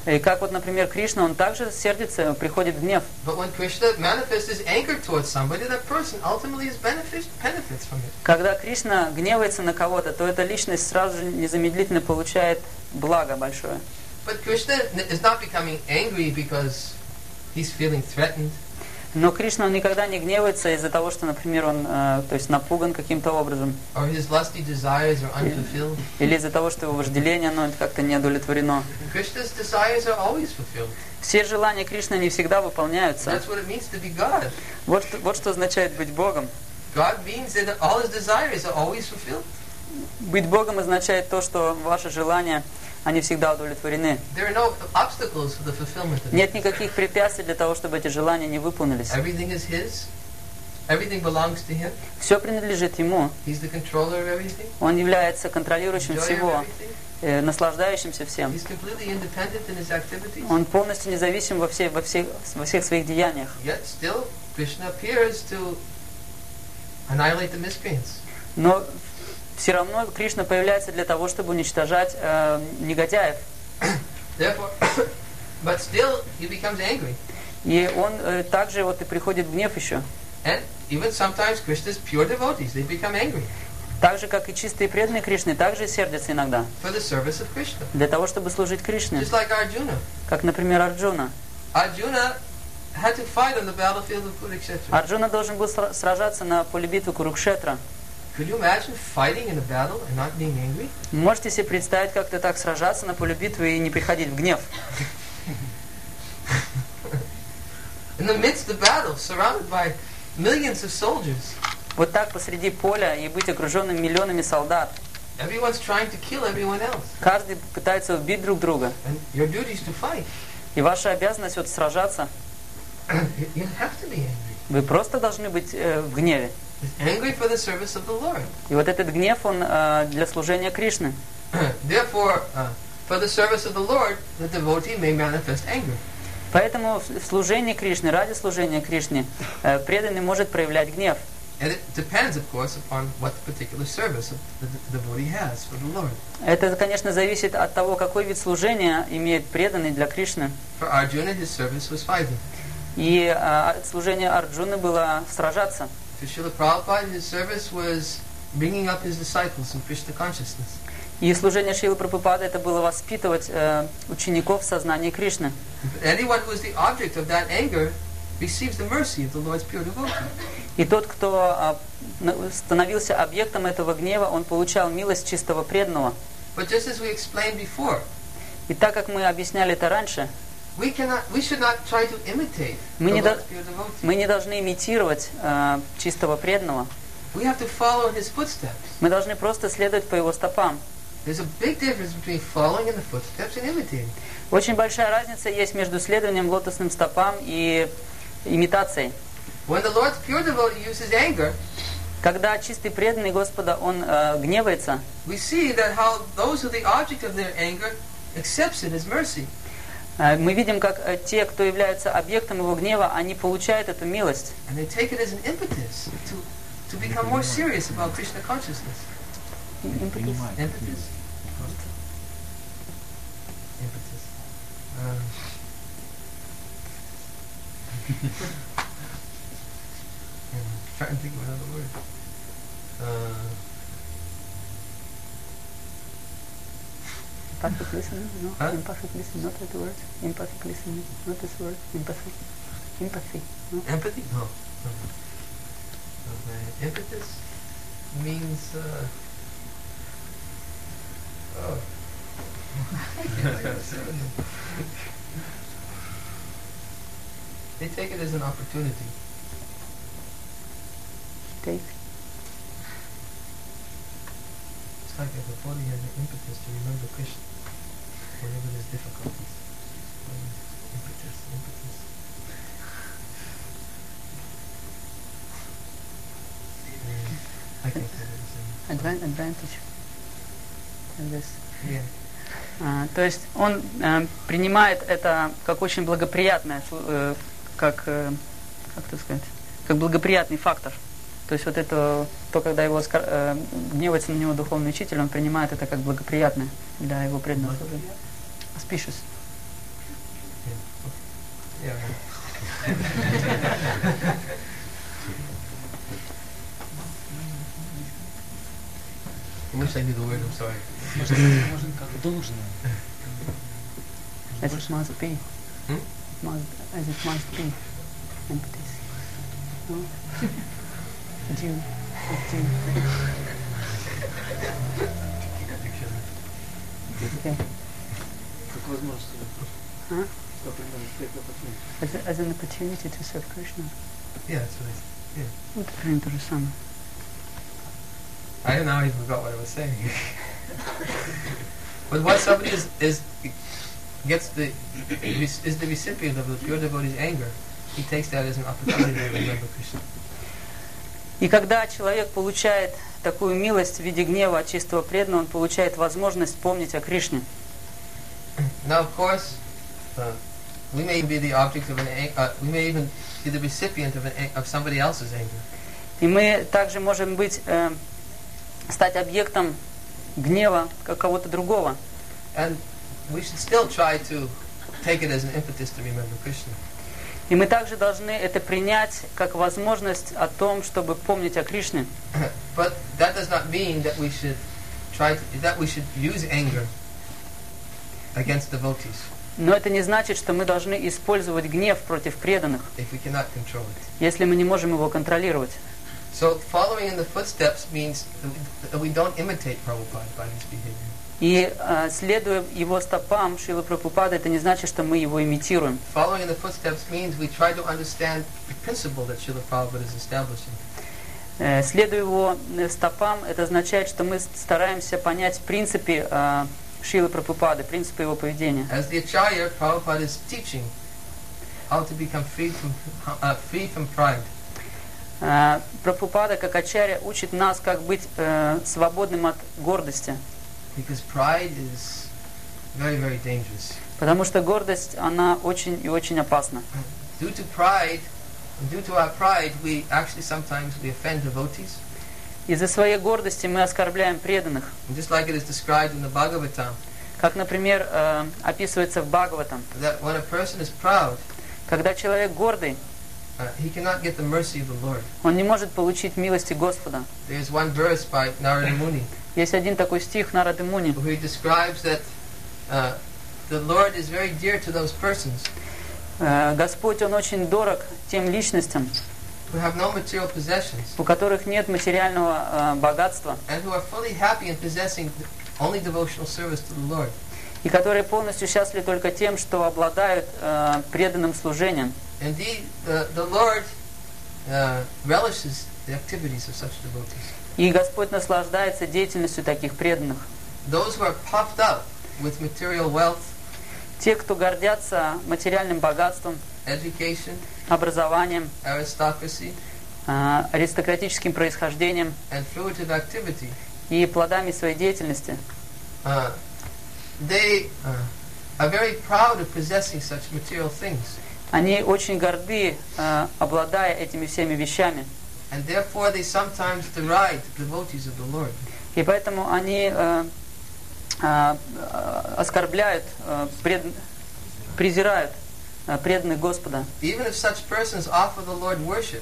S2: И как вот, например, Кришна, он также сердится, приходит в гнев.
S1: But when Krishna manifests his anger towards somebody, that person ultimately is benefit, benefits from it.
S2: Когда Кришна гневается на кого-то, то эта личность сразу же незамедлительно получает благо большое.
S1: But Krishna is not becoming angry because he's feeling threatened.
S2: Но Кришна, он никогда не гневается из-за того, что, например, он э, то есть напуган каким-то образом.
S1: Or his lusty desires are unfulfilled.
S2: Или из-за того, что его вожделение, оно как-то не удовлетворено.
S1: Krishna's desires are always fulfilled.
S2: Все желания Кришны не всегда выполняются.
S1: That's what it means to be God.
S2: Вот что, вот что означает быть Богом.
S1: God means that all his desires are always fulfilled.
S2: Быть Богом означает то, что ваши желания, они всегда удовлетворены.
S1: There are no obstacles for the fulfillment of
S2: Нет
S1: it.
S2: никаких препятствий для того, чтобы эти желания не выполнились.
S1: Everything is his. Everything belongs to him.
S2: Все принадлежит Ему.
S1: He's the controller of everything.
S2: Он является контролирующим
S1: Enjoyer of
S2: всего,
S1: everything.
S2: э, наслаждающимся всем.
S1: He's completely independent in his activities.
S2: Он полностью независим во, всей, во, всех, во всех своих деяниях.
S1: Yet still, Krishna appears to annihilate the miscreants.
S2: Но все равно Кришна появляется для того, чтобы уничтожать э, негодяев.
S1: Therefore, but still, he becomes angry.
S2: И он э, также вот и приходит в гнев еще.
S1: And even sometimes Krishna's pure devotees, they become angry
S2: Так же, как и чистые преданные Кришны, также сердятся иногда.
S1: for the service of Krishna.
S2: Для того, чтобы служить Кришне.
S1: Just like Arjuna.
S2: Как, например, Арджуна.
S1: Arjuna had to fight on the battlefield of Kurukshetra.
S2: Арджуна должен был сра- сражаться на поле битвы Курукшетра.
S1: Could you imagine fighting in a battle and not being angry?
S2: Можете себе представить, как-то так сражаться на поле битвы и не приходить в гнев?
S1: In the midst of battle, surrounded by millions of soldiers,
S2: Вот так посреди поля и быть окруженным миллионами солдат.
S1: everyone's trying to kill everyone else.
S2: Каждый пытается убить друг друга.
S1: And your duty is to fight.
S2: И ваша обязанность вот сражаться.
S1: You you have to be angry.
S2: Вы просто должны быть э, в гневе.
S1: Angry for the service of the Lord.
S2: И вот этот гнев, он э, для служения Кришны.
S1: Therefore, uh, for the service of the Lord, the devotee may manifest anger.
S2: Поэтому в служении Кришны, ради служения Кришне, э, преданный может проявлять гнев.
S1: And it depends, of course, upon what particular service the the devotee has for the Lord.
S2: Это, конечно, зависит от того, какой вид служения имеет преданный для Кришны.
S1: For Arjuna, his service was fighting.
S2: И э, служение Арджуны было сражаться.
S1: For Srila Prabhupada, his service was bringing up his disciples in Krishna consciousness.
S2: И служение Шрилы Прабхупады это было воспитывать э, учеников в сознании Кришны.
S1: Anyone who is the object of that anger receives the mercy of the Lord's pure devotee.
S2: И тот, кто а, на- становился объектом этого гнева, он получал милость чистого преданного.
S1: But just as we explained before,
S2: И так как мы объясняли это раньше,
S1: we cannot, we should not try to imitate
S2: Мы
S1: the
S2: не до-
S1: Lord's pure devotee.
S2: мы не должны имитировать э, чистого преданного.
S1: We have to follow in his footsteps.
S2: Мы должны просто следовать по его стопам.
S1: There's a big difference between following in the footsteps and imitating.
S2: Очень большая разница есть между следованием лотосным стопам и имитацией.
S1: When the Lord's pure devotee uses anger,
S2: Когда чистый преданный Господа, он э, гневается,
S1: we see that how those who are the object of their anger accepts it as mercy.
S2: э, мы видим, как э, те, кто являются объектом его гнева, они получают эту милость.
S1: And they take it as an impetus to, to become more serious about Krishna consciousness. Impetus. Impetus. Um, I'm trying to think of another word. Uh,
S2: Imperfect listening, no?
S1: Huh?
S2: Imperfect listening, not that word. Imperfect listening, not this word. Empathy. Empathy. No?
S1: empathy? No. no. Okay. Impetus means. Uh, oh. They take it as an opportunity.
S2: Take.
S1: It's like if a body has an impetus to remember Krishna whenever there's difficulties. Um, impetus, impetus. Um, I think that is. Um,
S2: Advan- advantage. Like this.
S1: yeah.
S2: А, то есть он э, принимает это как очень благоприятное, э, как, э, как это сказать, как благоприятный фактор. То есть вот это, то, когда его оскор- э, гневается на него духовный учитель, он принимает это как благоприятное для его преданного служения. Auspicious.
S1: Yeah. I wish I knew the word, I'm sorry.
S3: Можно как должно.
S2: As it must be.
S1: Hmm?
S2: Must, as it must be. Empathy. No? Due. Due. Okay.
S3: Как возможность.
S2: Huh?
S3: Что примерно, как opportunity.
S2: As, a- as an opportunity to serve Krishna.
S1: Yeah, that's what I, yeah.
S2: Вот примерно то же самое.
S1: I now even forgot what I was saying. But once somebody is, is gets the is the recipient of the pure devotee's anger, he takes that as an opportunity to remember Krishna.
S2: И когда человек получает такую милость в виде гнева от чистого преданного, он получает возможность помнить о Кришне.
S1: Now, of course, uh, we may be the object of an ang- uh, we may even be the recipient of an ang- of somebody else's anger.
S2: И мы также можем быть, э, стать объектом гнева как кого-то другого.
S1: And we should still try to take it as an impetus to remember Krishna.
S2: И мы также должны это принять как возможность о том, чтобы помнить о Кришне.
S1: But that does not mean that we should try to, that we should use anger against devotees
S2: Но это не значит, что мы должны использовать гнев против преданных,
S1: if we cannot control it.
S2: если мы не можем его контролировать.
S1: So following in the footsteps means that we don't imitate Prabhupada by this behavior.
S2: И э, следуя его стопам, Шрила Прабхупады, это не значит, что мы его имитируем.
S1: Following in the footsteps means we try to understand the principle that Srila Prabhupada is establishing.
S2: Э, следуя его э, стопам, это означает, что мы стараемся понять принципы э, Шрилы Прабхупады, принципы его поведения.
S1: As the Acharya, Prabhupada is teaching how to become free from uh, free from pride.
S2: Э, Прабхупада, как ачарья, учит нас, как быть э, свободным от гордости.
S1: Because pride is very, very dangerous.
S2: Потому что гордость, она очень и очень опасна.
S1: Due to pride, due to our pride, we actually sometimes we offend devotees.
S2: Из-за своей гордости мы оскорбляем преданных.
S1: And just like it is described in the Bhagavatam,
S2: Как, например, э, описывается в Бхагаватам.
S1: that when a person is proud,
S2: Когда человек гордый,
S1: uh, he cannot get the mercy of the Lord.
S2: он не может получить милости Господа.
S1: There's one verse by Narada Muni
S2: Есть один такой стих Нарады Муни,
S1: where he describes that uh, the Lord is very dear to those persons
S2: Э, Господь, Он очень дорог тем личностям,
S1: who have no material possessions
S2: у которых нет материального э, богатства,
S1: and who are fully happy in possessing only devotional service to the Lord.
S2: и которые полностью счастливы только тем, что обладают э, преданным служением.
S1: Indeed, the, the Lord uh, relishes the activities of such devotees.
S2: И Господь наслаждается деятельностью таких преданных.
S1: Those who are puffed up with material wealth,
S2: Те, кто гордятся материальным богатством,
S1: education,
S2: образованием,
S1: aristocracy,
S2: э, аристократическим происхождением
S1: and fruitive activity,
S2: и плодами своей деятельности,
S1: uh, they uh, are very proud of possessing such material things.
S2: они очень горды, э, обладая этими всеми вещами.
S1: And therefore they sometimes deride the devotees of the Lord.
S2: И поэтому они э, э, оскорбляют, э, пред, презирают э, преданных Господа.
S1: Even if such persons offer the Lord worship,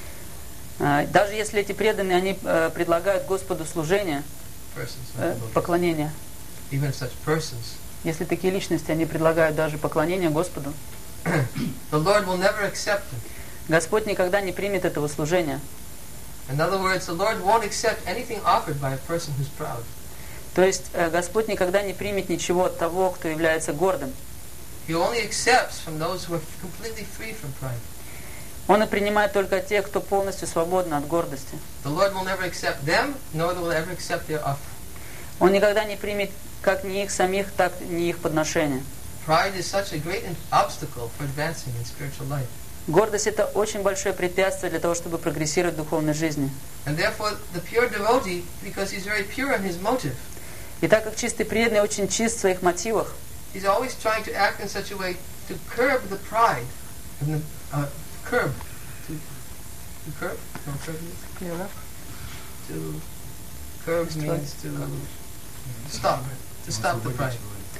S2: Э, даже если эти преданные, они э, предлагают Господу служение,
S1: persons, not
S2: э,
S1: devotees.
S2: поклонение.
S1: Even if such persons,
S2: Если такие личности, они предлагают даже поклонение Господу,
S1: the Lord will never accept them.
S2: Господь никогда не примет этого служения.
S1: In other words, the Lord won't accept anything offered by a person who's proud.
S2: То есть э, Господь никогда не примет ничего от того, кто является гордым.
S1: He only accepts from those who are completely free from pride.
S2: Он и принимает только тех, кто полностью свободен от гордости.
S1: The Lord will never accept them, nor will he ever accept their offer.
S2: Он никогда не примет как ни их самих, так ни их подношения.
S1: Pride is such a great obstacle for advancing in spiritual life.
S2: Гордость – это очень большое препятствие для того, чтобы прогрессировать в духовной жизни.
S1: And therefore, the pure devotee, because he's very pure in his motive,
S2: И так как чистый преданный очень чист в своих мотивах,
S1: he's always trying to act in such a way to curb the pride, and the, uh, curb, to, to curb, no, curb means, to curb
S2: Destroy.
S1: means to stop, to stop the pride.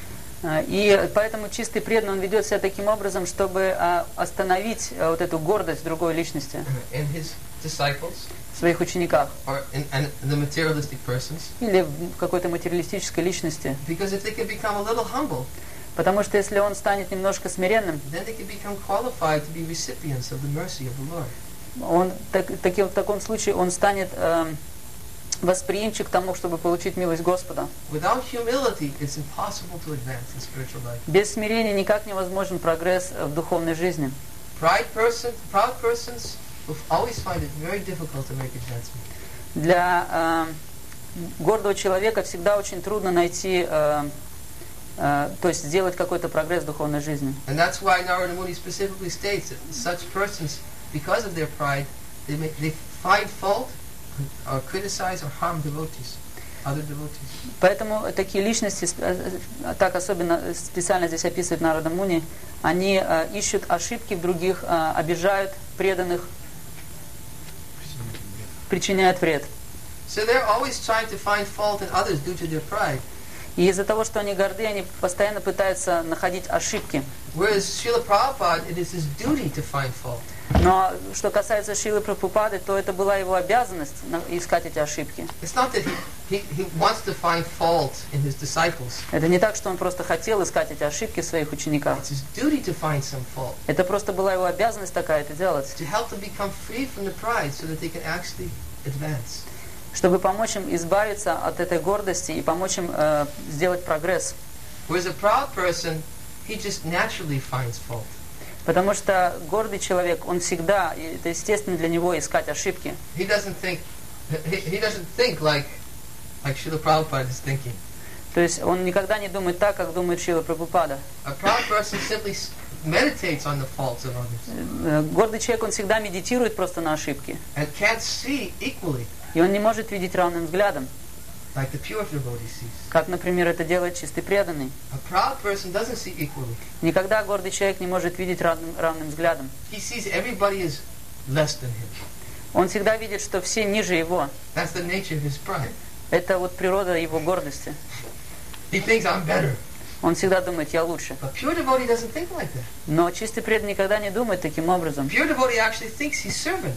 S2: И поэтому чистый преданный, он ведет себя таким образом, чтобы остановить вот эту гордость в другой личности,
S1: in his disciples,
S2: в своих учениках,
S1: or in, in the materialistic persons.
S2: или в какой-то материалистической личности.
S1: Because if they can become a little humble,
S2: Потому что если он станет немножко смиренным,
S1: then they can become qualified to be recipients of the mercy of the Lord.
S2: он, так, таки, в таком случае он станет э, восприимчив к тому, чтобы получить милость Господа.
S1: Without humility, it's impossible to advance in spiritual life.
S2: Без смирения никак невозможен прогресс в духовной жизни.
S1: Pride person, proud persons will always find it very difficult to make advancement.
S2: Для э, гордого человека всегда очень трудно найти, э, э, то есть сделать какой-то прогресс в духовной жизни.
S1: And that's why Narada Muni specifically states that such persons, because of their pride, they make, they find fault, or criticize, or harm devotees, other devotees.
S2: Поэтому такие личности, так особенно специально здесь описывает Нарада Муни, они э, ищут ошибки в других, э, обижают преданных, причиняют вред.
S1: So they're always trying to find fault in others due to their pride.
S2: И из-за того, что они горды, они постоянно пытаются находить ошибки.
S1: Whereas Srila Prabhupada, it is his duty to find fault.
S2: Но что касается Шрилы Прабхупады, то это была его обязанность искать эти ошибки.
S1: It's not that he, he, he wants to find fault in his disciples.
S2: Это не так, что он просто хотел искать эти ошибки в своих учениках.
S1: It's his duty to find some fault,
S2: Это просто была его обязанность такая это делать,
S1: to help them become free from the pride so that they can actually advance.
S2: чтобы помочь им избавиться от этой гордости и помочь им э, сделать прогресс.
S1: Whereas a proud person, he just naturally finds fault.
S2: Потому что гордый человек, он всегда, и это естественно для него искать ошибки.
S1: He doesn't think, he, he doesn't think like, like Srila Prabhupada is thinking.
S2: То есть он никогда не думает так, как думает Шрила Прабхупада.
S1: A proud person simply s- meditates on the faults of others
S2: Э, Гордый человек, он всегда медитирует просто на ошибки.
S1: and can't see equally
S2: И он не может видеть равным взглядом,
S1: like the pure devotee sees.
S2: как, например, это делает чистый преданный.
S1: A proud person doesn't see equally.
S2: Никогда гордый человек не может видеть равным, равным взглядом.
S1: He sees everybody as less than him.
S2: Он всегда видит, что все ниже его.
S1: That's the nature of his pride.
S2: Это вот природа его гордости.
S1: He thinks I'm better.
S2: Он всегда думает, я лучше.
S1: But pure devotee doesn't think like that.
S2: Но чистый преданный никогда не думает таким образом.
S1: Pure devotee actually thinks he's servant.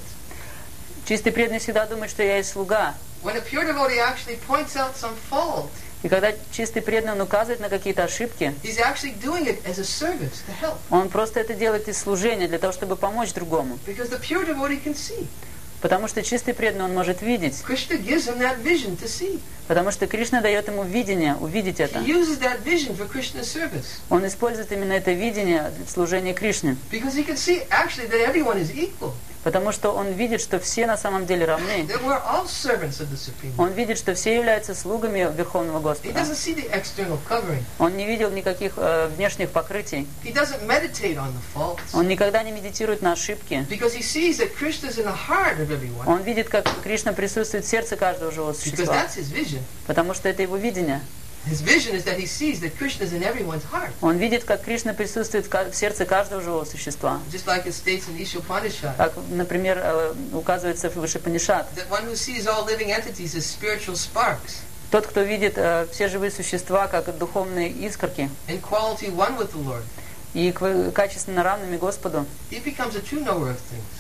S2: Чистый преданный всегда думает, что я есть слуга.
S1: When a pure devotee actually points out some fault,
S2: И когда чистый преданный он указывает на какие-то ошибки,
S1: he's actually doing it as a service to help.
S2: он просто это делает из служения, для того, чтобы помочь другому.
S1: Because the pure devotee can see.
S2: Потому что чистый преданный он может видеть.
S1: Krishna gives him that vision to see.
S2: Потому что Кришна дает ему видение, увидеть это.
S1: He uses that vision for Krishna's service.
S2: Он использует именно это видение в служении Кришне.
S1: Because he can see actually that everyone is equal.
S2: Потому что он видит, что все на самом деле равны.
S1: That we're all servants of the Supreme Lord.
S2: Он видит, что все являются слугами Верховного
S1: He
S2: Господа.
S1: doesn't see the external covering.
S2: Он не видел никаких э, внешних покрытий.
S1: He doesn't meditate on the faults.
S2: Он никогда не медитирует на ошибки.
S1: Because he sees that Krishna is in the heart of everyone.
S2: Он видит, как Кришна присутствует в сердце каждого живого
S1: Because
S2: существа.
S1: that's his vision.
S2: Потому что это его видение.
S1: His vision is that he sees that Krishna is in everyone's heart.
S2: Он видит, как Кришна присутствует в ка- в сердце каждого живого существа.
S1: Just like it states in Ishopanishad.
S2: Как, например, э, указывается в Вишупанишад.
S1: That one who sees all living entities as spiritual sparks,
S2: Тот, кто видит э, все живые существа как духовные искорки
S1: in quality one with the Lord,
S2: и кв- качественно равными Господу,
S1: he becomes a true knower of things.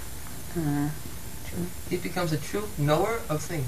S2: э,
S1: He becomes a true knower of things.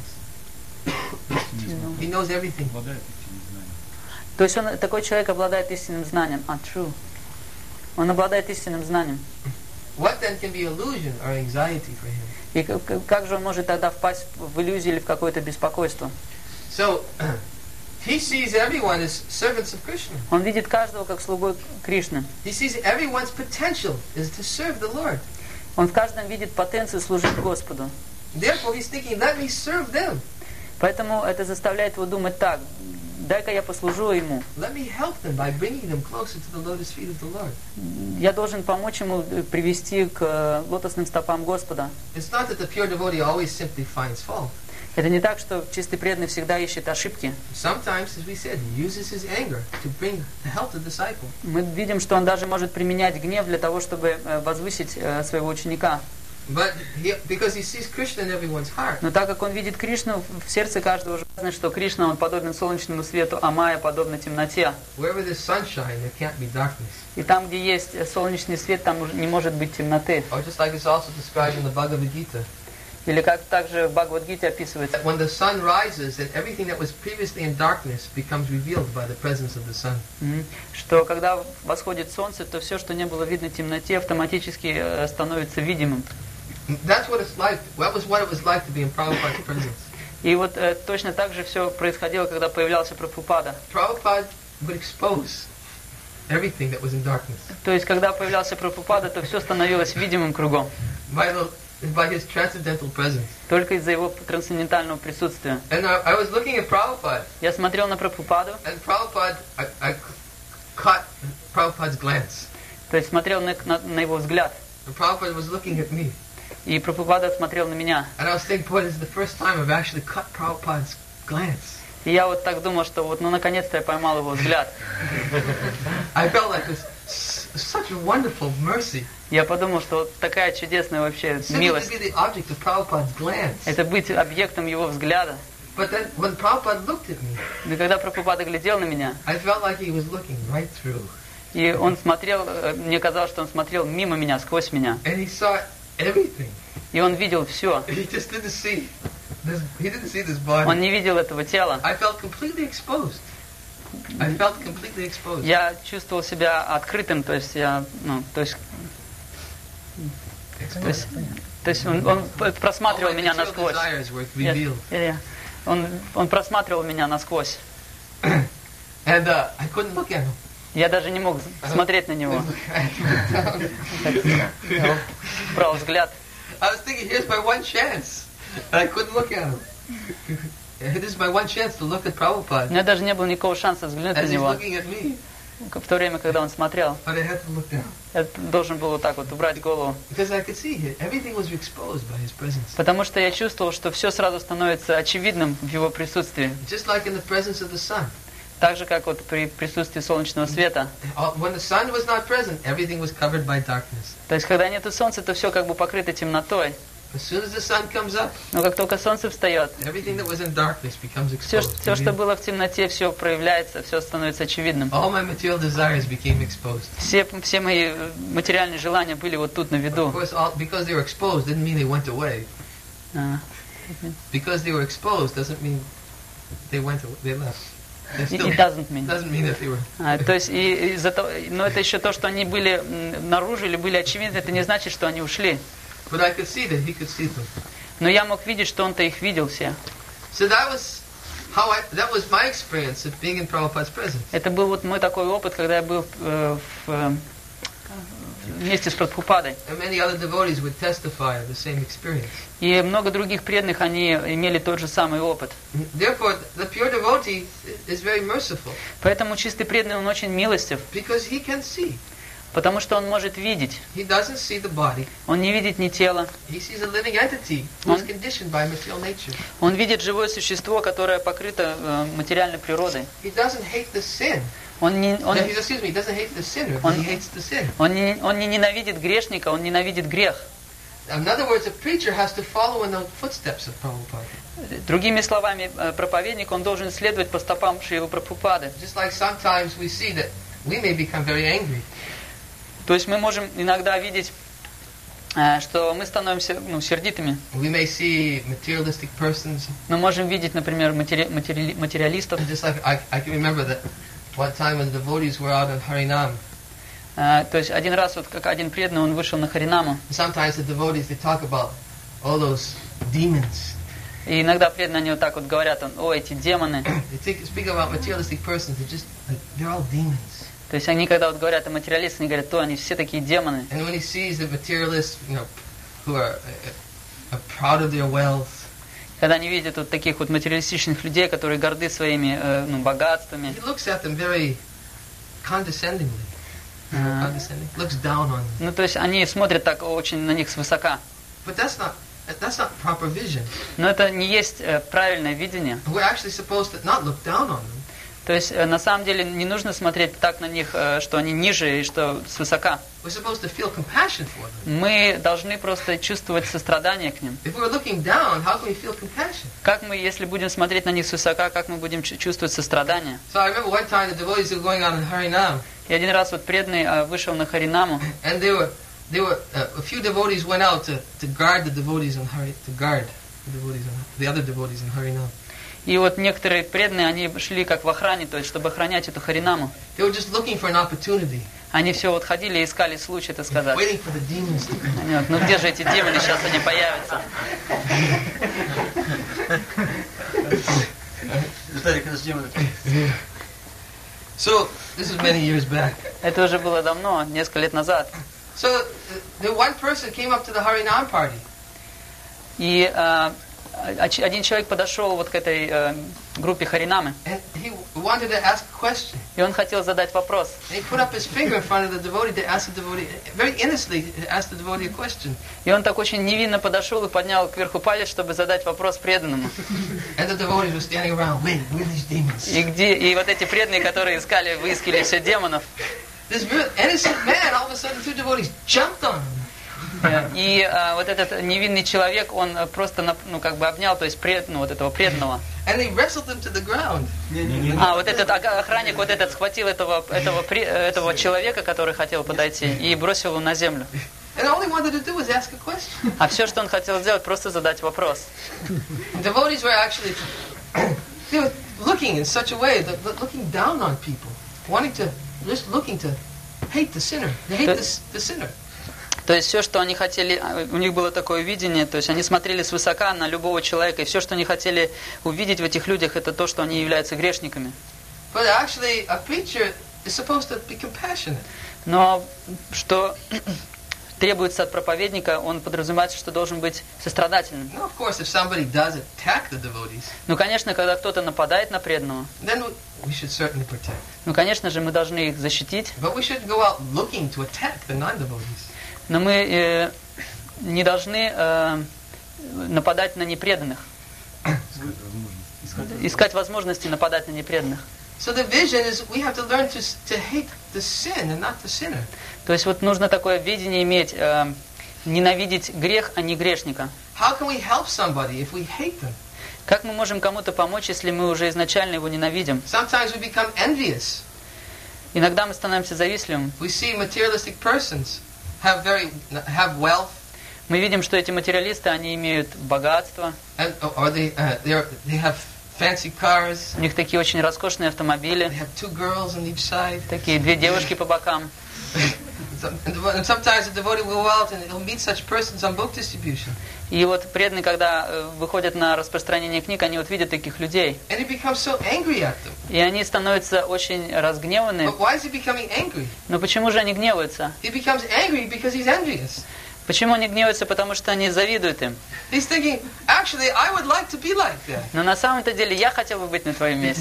S1: He knows everything.
S4: Обладает истинным знанием.
S2: то есть он, такой человек обладает истинным знанием. А, true. Он обладает истинным знанием.
S1: What then can be illusion or anxiety for him?
S2: И к- к- как же он может тогда впасть в иллюзию или в какое-то беспокойство?
S1: So, he sees everyone as servants of Krishna.
S2: Он видит каждого как слугу Кришны.
S1: He sees everyone's potential is to serve the Lord.
S2: Он в каждом видит потенцию служить Господу.
S1: Therefore, he's thinking, let me serve them.
S2: Поэтому это заставляет его думать так. Дай-ка я послужу ему.
S1: Let me help them by bringing them closer to the lotus feet of the Lord.
S2: Я должен помочь ему э, привести к э, лотосным стопам Господа.
S1: It's not that the pure devotee always simply finds fault.
S2: Это не так, что чистый преданный всегда ищет ошибки.
S1: Sometimes, as we said, he uses his anger to bring to help the disciple.
S2: Мы видим, что он даже может применять гнев для того, чтобы э, возвысить э, своего ученика.
S1: But he, because he sees Krishna in everyone's heart.
S2: Но так как он видит Кришну в сердце каждого, знает, что Кришна, он подобен солнечному свету, а Майя подобна темноте.
S1: Wherever there's sunshine, there can't be darkness.
S2: И там, где есть солнечный свет, там уже не может быть темноты.
S1: Or just like it's also described in the Bhagavad Gita.
S2: Или как также в Бхагавад-гите описывается,
S1: When the sun rises, then everything that was previously in darkness becomes revealed by the presence of the sun.
S2: что когда восходит солнце, то все, что не было видно в темноте, автоматически э, становится видимым.
S1: That's what it's like. That was what it was like to be in Prabhupada's presence.
S2: И вот э, точно так же все происходило, когда появлялся Прабхупада.
S1: Prabhupada would expose everything that was in darkness.
S2: То есть, когда появлялся Прабхупада, то все становилось видимым кругом.
S1: By the by his transcendental presence.
S2: Только из-за его трансцендентального присутствия.
S1: And I, I was looking at Prabhupada.
S2: Я смотрел на Прабхупаду.
S1: And Prabhupada, I, I caught Prabhupada's glance.
S2: То есть смотрел на, на, на его взгляд.
S1: And Prabhupada was looking at me.
S2: И Прабхупада смотрел на меня.
S1: And I was thinking, boy, this is the first time I've actually caught Prabhupada's glance.
S2: И я вот так думал, что вот, ну, наконец-то я поймал его взгляд.
S1: I felt like this such a wonderful mercy.
S2: Я подумал, что вот такая чудесная вообще милость.
S1: Simply to be the object of Prabhupada's glance.
S2: Это быть объектом его взгляда.
S1: But then when Prabhupada looked at me,
S2: И когда Прабхупада глядел на меня,
S1: I felt like he was looking right through.
S2: и он смотрел, э, мне казалось, что он смотрел мимо меня, сквозь меня.
S1: And he saw everything.
S2: И он видел все.
S1: He just didn't see this, he didn't see this body.
S2: Он не видел этого тела.
S1: I felt completely exposed. I felt completely exposed.
S2: Я чувствовал себя открытым, то есть я, ну, то есть, то есть, то есть он, он просматривал меня насквозь. Я- я- я- Он, он просматривал меня насквозь.
S1: And uh, I couldn't look at him.
S2: Я даже не мог смотреть на него. Я брал взгляд.
S1: I was thinking, here's my one chance. And I couldn't look at him. This is my one chance to look at
S2: У
S1: Prabhupada
S2: меня даже не было никакого шанса взглянуть на
S1: as he's
S2: него.
S1: looking at me.
S2: В то время, когда он смотрел,
S1: But I had to look down.
S2: я должен был вот так вот убрать голову.
S1: Because I could see it. Everything was exposed by his presence.
S2: Потому что я чувствовал, что все сразу становится очевидным в его присутствии.
S1: Just like in the presence of the sun.
S2: Так же, как вот при присутствии солнечного света.
S1: Uh, When the sun was not present, everything was covered by darkness.
S2: То есть, когда нету солнца, то все как бы покрыто темнотой.
S1: As soon as the sun comes up,
S2: Но как только солнце встает,
S1: everything that was in darkness becomes
S2: все,
S1: exposed.
S2: все, что было в темноте, все проявляется, все становится очевидным.
S1: All my material desires became exposed.
S2: Все, все мои материальные желания были вот тут на
S1: Of
S2: виду.
S1: course, all, because they were exposed didn't mean they went away.
S2: А,
S1: Because they were exposed doesn't mean they went away. They left. They
S2: It
S1: still
S2: it doesn't mean.
S1: doesn't mean that they were.
S2: А, то есть, и, из-за того, но это еще то, что они были м, наружу или были очевидны, это не значит, что они ушли.
S1: But I could see that he could see them.
S2: Но я мог видеть, что он-то их видел все.
S1: So that was how I. That was my experience of being in Prabhupada's presence.
S2: Это был вот мой такой опыт, когда я был э, в, э, вместе с Прабхупадой.
S1: And many other devotees would testify of the same experience.
S2: И много других преданных, они имели тот же самый опыт.
S1: Therefore, the pure devotee is very merciful
S2: Поэтому чистый преданный, он очень милостив,
S1: because he can see.
S2: потому что он может видеть.
S1: He doesn't see the body.
S2: Он не видит ни тела,
S1: He sees a living entity who is conditioned by material nature.
S2: он видит живое существо, которое покрыто э, материальной природой.
S1: He doesn't hate the sin.
S2: Он не, он,
S1: No, he, excuse me, he doesn't hate the sinner, but
S2: On-
S1: he hates the sin.
S2: он, не, он не ненавидит грешника, он ненавидит грех.
S1: In other words, a preacher has to follow in the footsteps of Prabhupada.
S2: Другими словами, э, проповедник, он должен следовать по стопам Шрилы Прабхупады.
S1: Just like sometimes we see that we may become very angry.
S2: То есть мы можем иногда видеть, э, что мы становимся ну, сердитыми.
S1: We may see materialistic persons.
S2: Мы можем видеть, например, матери- матери- материалистов.
S1: Just like I, I can remember that one time when the devotees were out on Harinam.
S2: Э, То есть один раз, вот как один преданный, он вышел на Харинаму.
S1: Sometimes the devotees, they talk about all those demons.
S2: И иногда преданные, они вот так вот говорят, он, о, эти демоны.
S1: They think, speak about materialistic persons. They're just, like, they're all demons.
S2: То есть они, когда вот говорят о материалистах, они говорят, то они все такие демоны.
S1: And when he sees the materialists, you know, who are, uh, are proud of their wealth,
S2: Когда они видят вот таких вот материалистичных людей, которые горды своими э, ну, богатствами,
S1: he looks at them very condescendingly. You know,
S2: Uh.
S1: condescending. Looks down on them.
S2: ну то есть они смотрят так очень на них свысока.
S1: But that's not that's not proper vision.
S2: Но это не есть э, правильное видение.
S1: We're actually supposed to not look down on them.
S2: То есть, э, на самом деле, не нужно смотреть так на них, э, что они ниже и что свысока.
S1: We're supposed to feel compassion for them.
S2: Мы должны просто чувствовать сострадание к ним.
S1: If we're looking down, how can we feel compassion?
S2: Как мы, если будем смотреть на них свысока, как мы будем чу- чувствовать сострадание?
S1: So I remember one time the devotees were going out in Harinam,
S2: И один раз вот преданный э, вышел на Харинаму,
S1: and there were there were uh, a few devotees went out to, to guard the devotees in Hari to guard the devotees in, the other devotees in Harinam.
S2: и вот некоторые преданные, они шли как в охране, то есть, чтобы охранять эту Харинаму.
S1: They were just looking for an opportunity,
S2: Они все вот ходили и искали случай, это сказать.
S1: waiting for the demons to come.
S2: Они вот, ну где же эти демоны, сейчас они появятся.
S1: So this is many years back.
S2: Это уже было давно, несколько лет назад.
S1: So uh, the one person came up to the Harinam party,
S2: И э, оч- один человек подошел вот к этой э, группе Харинамы,
S1: and he wanted to ask a question.
S2: и он хотел задать вопрос.
S1: And he put up his finger in front of the devotee to ask the devotee, very innocently, to ask the devotee a question.
S2: И он так очень невинно подошел и поднял кверху палец, чтобы задать вопрос преданному.
S1: And the devotees were standing around, waiting, where are these demons?
S2: И где и вот эти преданные, которые искали, выискали все демонов.
S1: This real innocent man, all of a sudden, two devotees jumped on him.
S2: И э, вот этот невинный человек, он э, просто, нап- ну, как бы обнял, то есть пред, ну, вот этого преданного.
S1: And they wrestled him to the ground.
S2: А вот этот ог- охранник, вот этот схватил этого этого пре- этого человека, который хотел подойти, и бросил его на землю.
S1: And all he wanted to do was ask a question.
S2: А все, что он хотел сделать, просто задать вопрос.
S1: And devotees were actually, they were looking in such a way, that, that looking down on people, wanting to, just looking to hate the sinner. They hate the, s- the sinner.
S2: То есть все, что они хотели, у них было такое видение, то есть они смотрели свысока на любого человека, и все, что они хотели увидеть в этих людях, это то, что они являются грешниками.
S1: But actually, a preacher is supposed to be compassionate.
S2: Но что требуется от проповедника, он подразумевается, что должен быть сострадательным.
S1: Now, of course, if somebody does attack the devotees,
S2: Ну, конечно, когда кто-то нападает на преданного,
S1: then we, we should certainly protect.
S2: ну, конечно же, мы должны их защитить,
S1: But we shouldn't go out looking to attack the non-devotees.
S2: но мы э, не должны э, нападать на непреданных, искать возможности нападать на непреданных.
S1: So the vision is we have to learn to, to hate the sin and not the sinner.
S2: То есть вот нужно такое видение иметь, э, ненавидеть грех, а не грешника.
S1: How can we help somebody if we hate them?
S2: Как мы можем кому-то помочь, если мы уже изначально его ненавидим?
S1: Sometimes we become envious.
S2: Иногда мы становимся завистливым.
S1: We see materialistic persons have very have wealth,
S2: Мы видим, что эти материалисты, они имеют богатство,
S1: and or they uh, they they have fancy cars.
S2: у них такие очень роскошные
S1: They
S2: автомобили,
S1: have two girls on each side.
S2: такие две девушки по бокам.
S1: So- And sometimes the devotee will go out and he'll meet such persons on book distribution,
S2: И вот преданные, когда э, выходят на распространение книг, они вот видят таких людей.
S1: and he becomes so angry at them.
S2: И они становятся очень разгневаны.
S1: But why is he becoming angry?
S2: Но почему же они гневаются?
S1: He becomes angry because he's envious.
S2: Почему они гневаются? Потому что они завидуют им.
S1: He's thinking, actually, I would like to be like that,
S2: Но на самом-то деле я хотел бы быть на твоем месте.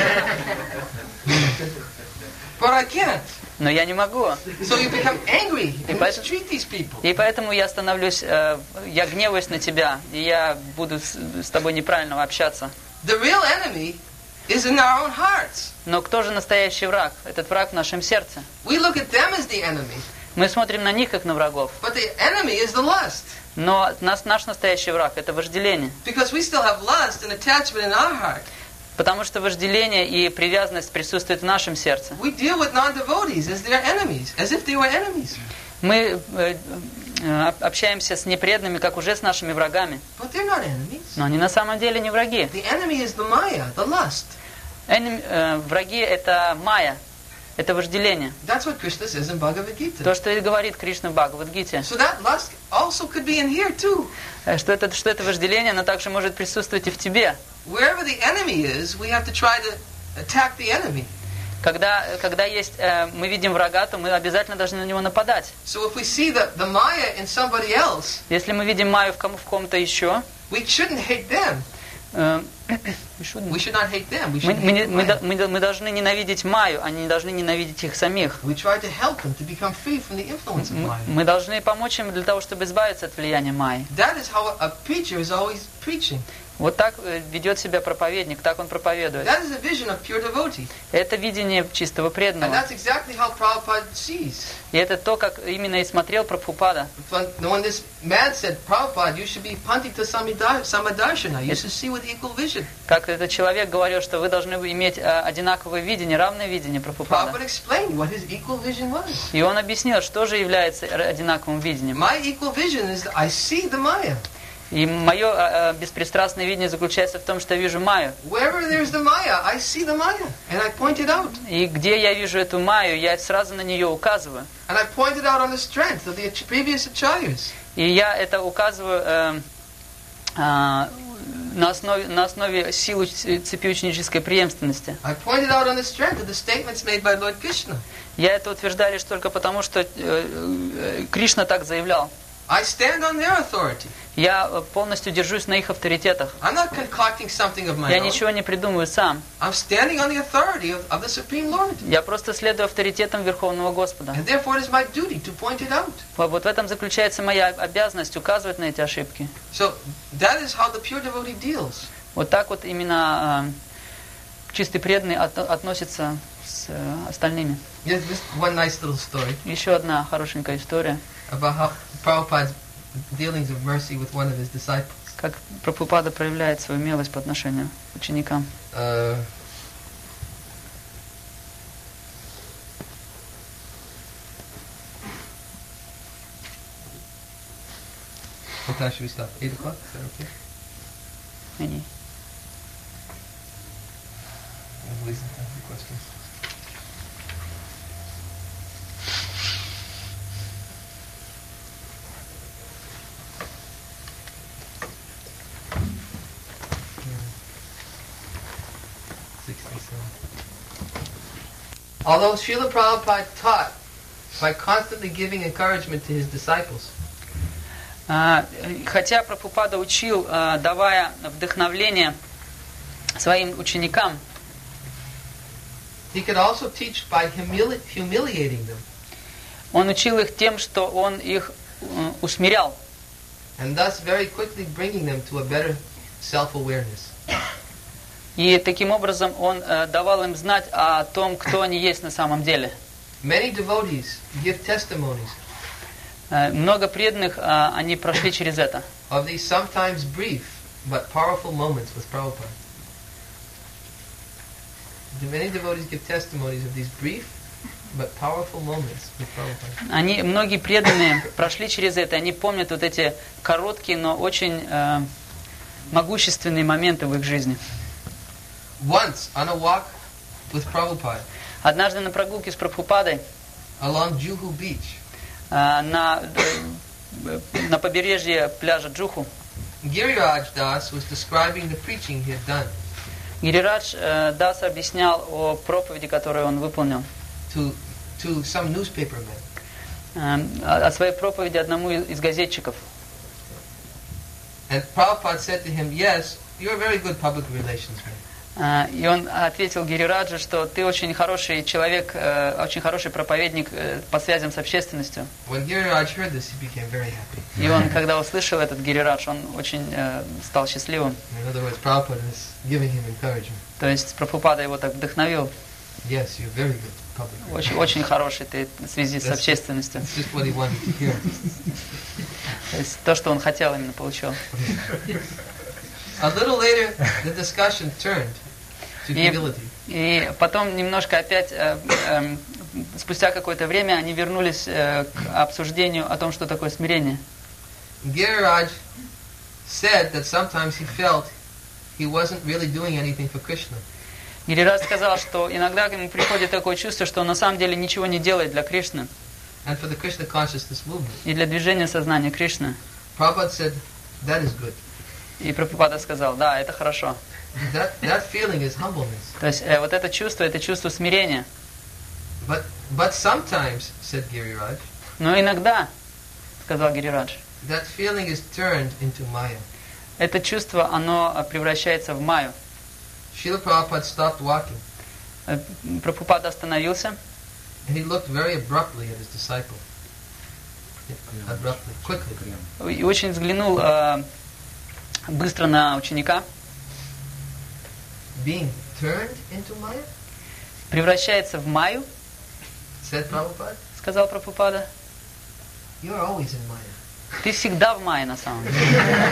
S1: but I can't.
S2: Но я не могу.
S1: So you become angry and
S2: поэтому-
S1: mistreat these people.
S2: И поэтому я становлюсь, э, я гневаюсь на тебя, и я буду с, с тобой неправильно общаться.
S1: The real enemy is in our own hearts.
S2: Но кто же настоящий враг? Этот враг в нашем сердце.
S1: We look at them as the enemy,
S2: Мы смотрим на них, как на врагов.
S1: but the enemy is the lust.
S2: Но нас, наш настоящий враг – это вожделение.
S1: Because we still have lust and attachment in our heart.
S2: Потому что вожделение и привязанность присутствуют в нашем сердце.
S1: We deal with non-devotees as their enemies, as if they were enemies.
S2: Мы э, э, общаемся с непреданными, как уже с нашими врагами.
S1: But they're not enemies.
S2: Но они на самом деле не враги.
S1: The enemy is the Maya, the lust.
S2: Энем- э, враги – это майя, это вожделение.
S1: That's what Krishna says in Bhagavad Gita.
S2: То, что и говорит Кришна в Бхагавад-гите.
S1: So that lust also could be in here too.
S2: Э, Что это, что это вожделение, оно также может присутствовать и в тебе.
S1: Wherever the enemy is, we have to try to attack the enemy.
S2: Когда, когда есть, э, мы видим врага, то мы обязательно должны на него нападать.
S1: So if we see the, the Maya in somebody else,
S2: Если мы видим майю в, кому, в ком-то еще,
S1: we shouldn't hate them.
S2: э,
S1: We should not hate them. We
S2: Мы,
S1: should
S2: мы,
S1: hate
S2: мы,
S1: Maya.
S2: мы, мы должны ненавидеть Майю, а не должны ненавидеть их самих.
S1: We try to help them to become free from the influence of
S2: Мы,
S1: Maya.
S2: мы должны помочь им для того, чтобы избавиться от влияния Майи.
S1: That is how a preacher is always preaching.
S2: Вот так ведет себя проповедник, так он проповедует.
S1: That is a vision of pure devotee.
S2: Это видение чистого
S1: And
S2: преданного.
S1: that's exactly how Prabhupada sees.
S2: И это то, как именно и смотрел Прабхупада.
S1: When when this man said, Prabhupada, you should be Pantita Samidar- Samadarshana, you should see with equal vision.
S2: Как этот человек говорил, что вы должны иметь э, одинаковое видение, равное видение Прабхупада.
S1: Prabhupada explained what his equal vision was.
S2: И он объяснил, что же является одинаковым видением.
S1: My equal vision is that I see the Maya.
S2: И мое э, беспристрастное видение заключается в том, что я вижу Майю.
S1: Wherever there's the Maya, I see the Maya, and I point it out.
S2: И где я вижу эту Майю, я сразу на нее указываю.
S1: And I point it out on the strength of the previous acharyas.
S2: И я это указываю э, э, на основе, на основе силы цепи ученической преемственности.
S1: I point it out on the strength of the statements made by Lord Krishna.
S2: Я это утверждаю лишь только потому, что э, э, Кришна так заявлял.
S1: I stand on their authority.
S2: Я полностью держусь на их авторитетах.
S1: I'm not concocting something of my
S2: Я
S1: own.
S2: ничего не придумываю сам.
S1: I'm standing on the authority of, of the Supreme Lord.
S2: Я просто следую авторитетам Верховного Господа.
S1: And therefore it is my duty to point it out.
S2: Вот в этом заключается моя обязанность указывать на эти ошибки.
S1: So that is how the pure devotee deals.
S2: Вот так вот именно э, чистый преданный от, относится с э, остальными.
S1: Yes, this one nice little story
S2: Еще одна хорошенькая история,
S1: about how Prabhupada's dealings of mercy with one of his disciples.
S2: как Прабхупада проявляет свою милость по отношению к ученикам.
S1: Uh, what time should we stop? Eight o'clock? Is that okay?
S2: Они.
S1: At least time for questions. Although Srila Prabhupada taught by constantly giving encouragement to his disciples,
S2: А, Хотя Прабхупада учил, а, давая вдохновление своим ученикам,
S1: he could also teach by humili- humiliating them
S2: он учил их тем, что он их э, усмирял.
S1: and thus very quickly bringing them to a better self-awareness.
S2: И таким образом он э, давал им знать о том, кто они есть на самом деле.
S1: Many devotees give testimonies
S2: Э, Много преданных, э, они прошли через это.
S1: of these sometimes brief but powerful moments with Prabhupada. Do many devotees give testimonies of these brief but powerful moments with Prabhupada?
S2: Они, многие преданные прошли через это, они помнят вот эти короткие, но очень э, могущественные моменты в их жизни.
S1: Once on a walk with Prabhupada
S2: Однажды на прогулке с Прабхупадой
S1: along Juhu Beach,
S2: э, на, э, на побережье пляжа Джуху,
S1: Giriraj Das was describing the preaching he had done
S2: Гирирадж э, Дас объяснял о проповеди, которую он выполнил,
S1: to to some newspaper man.
S2: э, о о своей проповеди одному из из газетчиков.
S1: And Prabhupada said to him, yes, you're a very good public relations man.
S2: Э, И он ответил Гирираджу, что ты очень хороший человек, э, очень хороший проповедник э, по связям с общественностью.
S1: When Giriraj heard this, he became very happy.
S2: И он, когда услышал этот Гирирадж, он очень э, стал счастливым.
S1: In other words, Prabhupada is giving him encouragement.
S2: То есть Прабхупада его так вдохновил.
S1: Yes, you're very good public relations.
S2: Очень, очень хороший ты в связи с общественностью.
S1: That's just what he wanted to hear.
S2: То есть то, что он хотел, именно получил.
S1: A little later, the discussion turned to
S2: И,
S1: humility.
S2: и потом немножко опять, э, э, спустя какое-то время, они вернулись э, к обсуждению о том, что такое смирение.
S1: Giriraj said that sometimes he felt he wasn't really doing anything for Krishna.
S2: Гирирадж сказал, что иногда ему приходит такое чувство, что он на самом деле ничего не делает для Кришны
S1: And for the Krishna consciousness movement.
S2: и для движения сознания Кришны.
S1: Prabhupada said, that is good.
S2: И Прабхупада сказал, да, это хорошо.
S1: That, that feeling is humbleness.
S2: То есть э, вот это чувство, это чувство смирения.
S1: But, but sometimes, said Giriraj,
S2: Но иногда, сказал Гирирадж,
S1: that feeling is turned into Maya.
S2: Это чувство, оно превращается в майю.
S1: Srila Prabhupada stopped walking,
S2: Э, Прабхупада остановился
S1: and he looked very abruptly at his disciple. Abruptly, quickly.
S2: и очень взглянул э, быстро на ученика.
S1: Being turned into Maya,
S2: Превращается в майю,
S1: said Prabhupada.
S2: сказал Прабхупада.
S1: You are always in Maya.
S2: Ты всегда в майе на самом деле.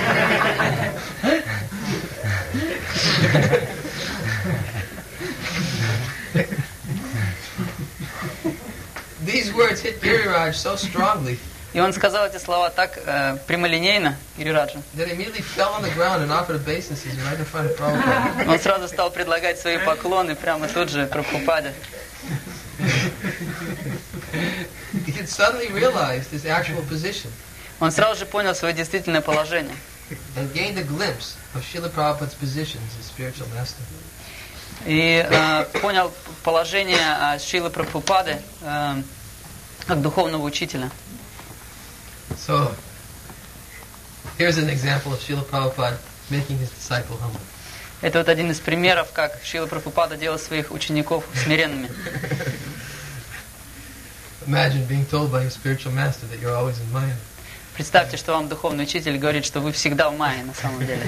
S1: These words hit Giriraj so strongly
S2: И он сказал эти слова так э, прямолинейно, Гирираджа.
S1: that he immediately fell on the ground and offered obeisances right in front of Prabhupada.
S2: Он сразу стал предлагать свои поклоны прямо тут же Прабхупаде.
S1: He had suddenly realized his actual position
S2: Он сразу же понял свое действительное положение.
S1: and gained a glimpse of Srila Prabhupada's position as a spiritual master.
S2: И э, понял положение э, Шрилы Прабхупады э, как духовного учителя.
S1: So, here's an example of Srila Prabhupada making his disciple humble.
S2: Это вот один из примеров, как Шрила Прабхупада делал своих учеников смиренными.
S1: Imagine being told by your spiritual master that you're always in Maya.
S2: Представьте, что вам духовный учитель говорит, что вы всегда в майе на самом деле.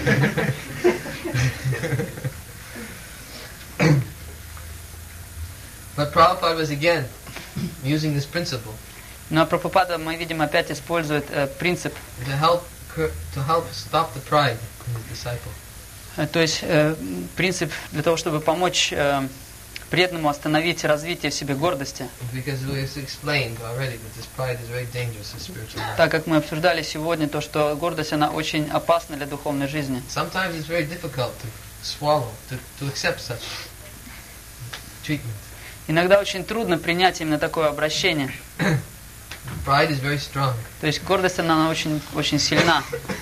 S1: But Prabhupada was again using this principle
S2: Но Прабхупада, мы видим, опять использует э, принцип,
S1: to help cur- to help stop the pride in his disciple.
S2: э, то есть э, принцип для того, чтобы помочь э, преданному остановить развитие в себе гордости.
S1: Because we have explained already that this pride is very dangerous to spiritual life.
S2: Так как мы обсуждали сегодня, то, что гордость, она очень опасна для духовной жизни.
S1: Sometimes it's very difficult to swallow, to, to accept such treatment.
S2: Иногда очень трудно принять именно такое обращение.
S1: Pride is very strong.
S2: То есть гордость, она, она очень, очень сильна.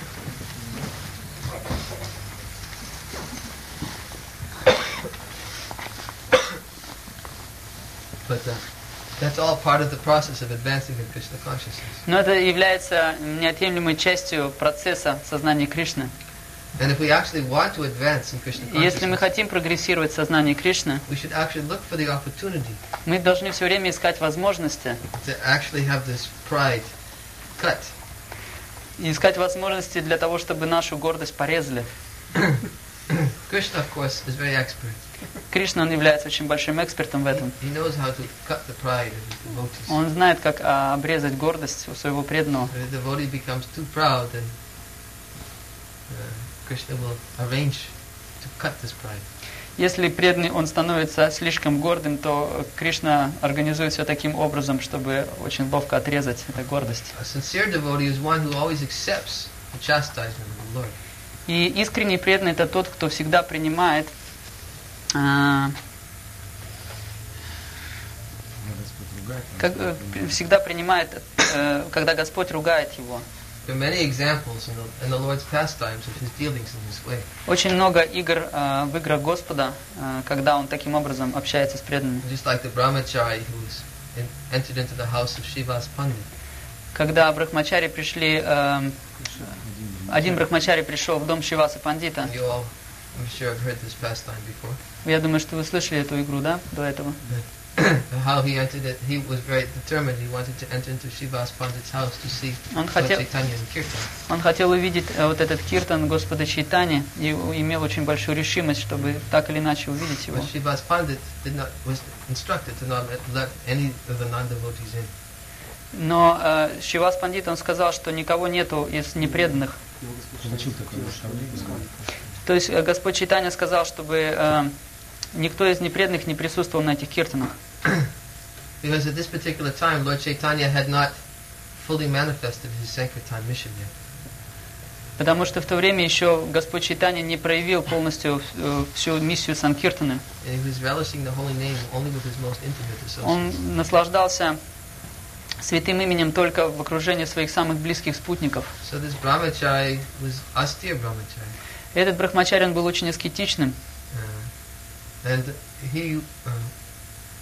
S1: But uh, that's all part of the process of advancing in Krishna consciousness.
S2: Но это является неотъемлемой частью процесса сознания Кришны.
S1: And if we actually want to advance in Krishna
S2: И если мы
S1: consciousness,
S2: хотим прогрессировать в сознании Кришны,
S1: we should actually look for the opportunity
S2: мы должны все время искать возможности,
S1: to actually have this pride cut.
S2: и искать возможности для того, чтобы нашу гордость порезали.
S1: Krishna, of course, is very expert.
S2: Кришна, он является очень большим экспертом в этом.
S1: He knows how to cut the pride of his devotees.
S2: Он знает, как а, обрезать гордость у своего преданного.
S1: If a devotee becomes too proud, then uh, Krishna will arrange to cut this pride.
S2: Если преданный, он становится слишком гордым, то Кришна организует все таким образом, чтобы очень ловко отрезать эту гордость.
S1: A sincere devotee is one who always accepts the chastisement of the Lord.
S2: И искренний преданный – это тот, кто всегда принимает, а, как, э, всегда принимает, э, когда Господь ругает его.
S1: There are many examples in the, in the Lord's pastimes of his dealings in this way.
S2: Очень много игр э, в играх Господа, э, когда Он таким образом общается с преданными.
S1: Just like the brahmachari who was in, entered into the house of Shiva's Pandit.
S2: Когда брахмачари пришли, э, один брахмачари пришел в дом Шивасы Пандита.
S1: You all, I'm sure, have heard this pastime before.
S2: Я думаю, что вы слышали эту игру, да, до этого?
S1: How he entered it, he was very determined. He wanted to enter into Shiva's Pandit's house to see
S2: Он
S1: Lord
S2: хотел,
S1: Chaitanya and Kirtan.
S2: он хотел увидеть э, вот этот киртан Господа Чайтани и у- имел очень большую решимость, чтобы так или иначе увидеть его.
S1: But Shiva's Pandit did not, was instructed to not let, let any of the non-devotees in.
S2: Но э, Шивас Пандит, он сказал, что никого нету из непреданных.
S3: Получил такое наставление.
S2: То есть э, Господь Чайтанья сказал, чтобы э, никто из непреданных не присутствовал на этих киртанах.
S1: Because at this particular time, Lord Chaitanya had not fully manifested his Sankirtan mission yet.
S2: Потому что в то время еще Господь Чайтанья не проявил полностью э, всю миссию Санкиртаны.
S1: And he was relishing the holy name only with his most intimate associates.
S2: Он наслаждался святым именем только в окружении своих самых близких спутников.
S1: So this brahmachari was austere brahmachari.
S2: Этот брахмачарь, он был очень аскетичным.
S1: Uh, and he uh,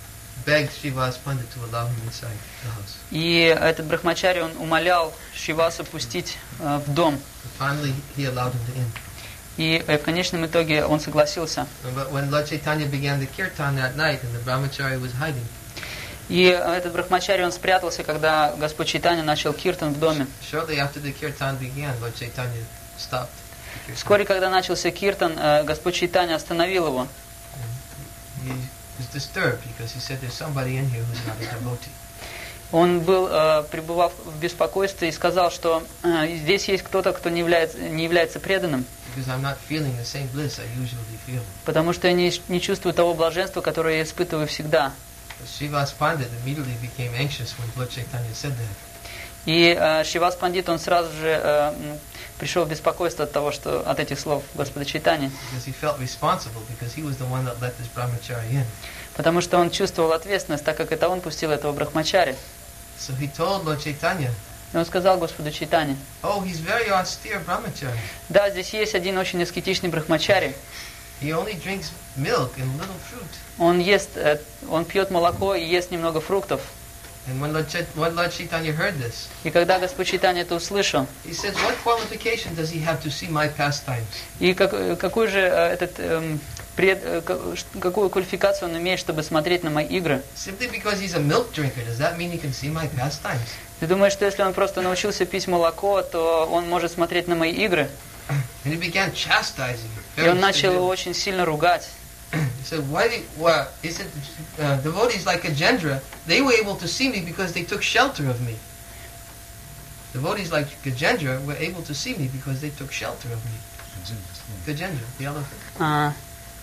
S1: begged Srivas Pandit to allow him inside the house.
S2: И этот брахмачари, он умолял Шривасу пустить э, в дом.
S1: And finally, he allowed him to in.
S2: И э, в конечном итоге он согласился.
S1: But when Lord Chaitanya began the kirtan that night, and the brahmachari was hiding,
S2: И этот брахмачари, он спрятался, когда Господь Чайтанья начал киртан в доме.
S1: shortly after the kirtan began, Lord Chaitanya stopped the kirtan.
S2: Вскоре, когда начался киртан, э, Господь Чайтанья остановил его.
S1: He was disturbed because he said, "There's somebody in here who's not a devotee."
S2: Он был, э, пребывав в беспокойстве, и сказал, что э, здесь есть кто-то, кто не является, не является преданным,
S1: Because I'm not feeling the same bliss I usually feel.
S2: потому что я не, не чувствую того блаженства, которое я испытываю всегда.
S1: But Srivas Pandit immediately became anxious when Lord Chaitanya said that.
S2: И э, Шривас Пандит, он сразу же э, м, пришел в беспокойство от того, что от этих слов Господа Чайтаньи,
S1: Because he felt responsible because he was the one that let this brahmachari in.
S2: потому что он чувствовал ответственность, так как это он пустил этого брахмачари.
S1: So he told Lord Chaitanya,
S2: И он сказал Господу Чайтанье:
S1: "Oh, he's very austere brahmachari.
S2: да, здесь есть один очень аскетичный брахмачари.
S1: He only drinks milk and little fruit."
S2: Он ест, э, он пьет молоко и ест немного фруктов.
S1: And when Lord, Chait- when Lord Chaitanya heard this,
S2: И когда Господь Чайтанья это услышал,
S1: he said, "What qualification does he have to see my pastimes?"
S2: и как, э, какую же э, этот эм, пред, э, ка- ш- какую квалификацию он имеет, чтобы смотреть на мои игры?
S1: Simply because he's a milk drinker, does that mean he can see my pastimes?
S2: Ты думаешь, что если он просто научился пить молоко, то он может смотреть на мои игры?
S1: And he began chastising him.
S2: И он
S1: very
S2: начал его
S1: severely.
S2: очень сильно ругать.
S1: He said, "Why? Do you, well, is it uh, devotees like Gajendra? They were able to see me because they took shelter of me. Devotees like Gajendra were able to see me because they took shelter of me." Gajendra, the elephant.
S2: А,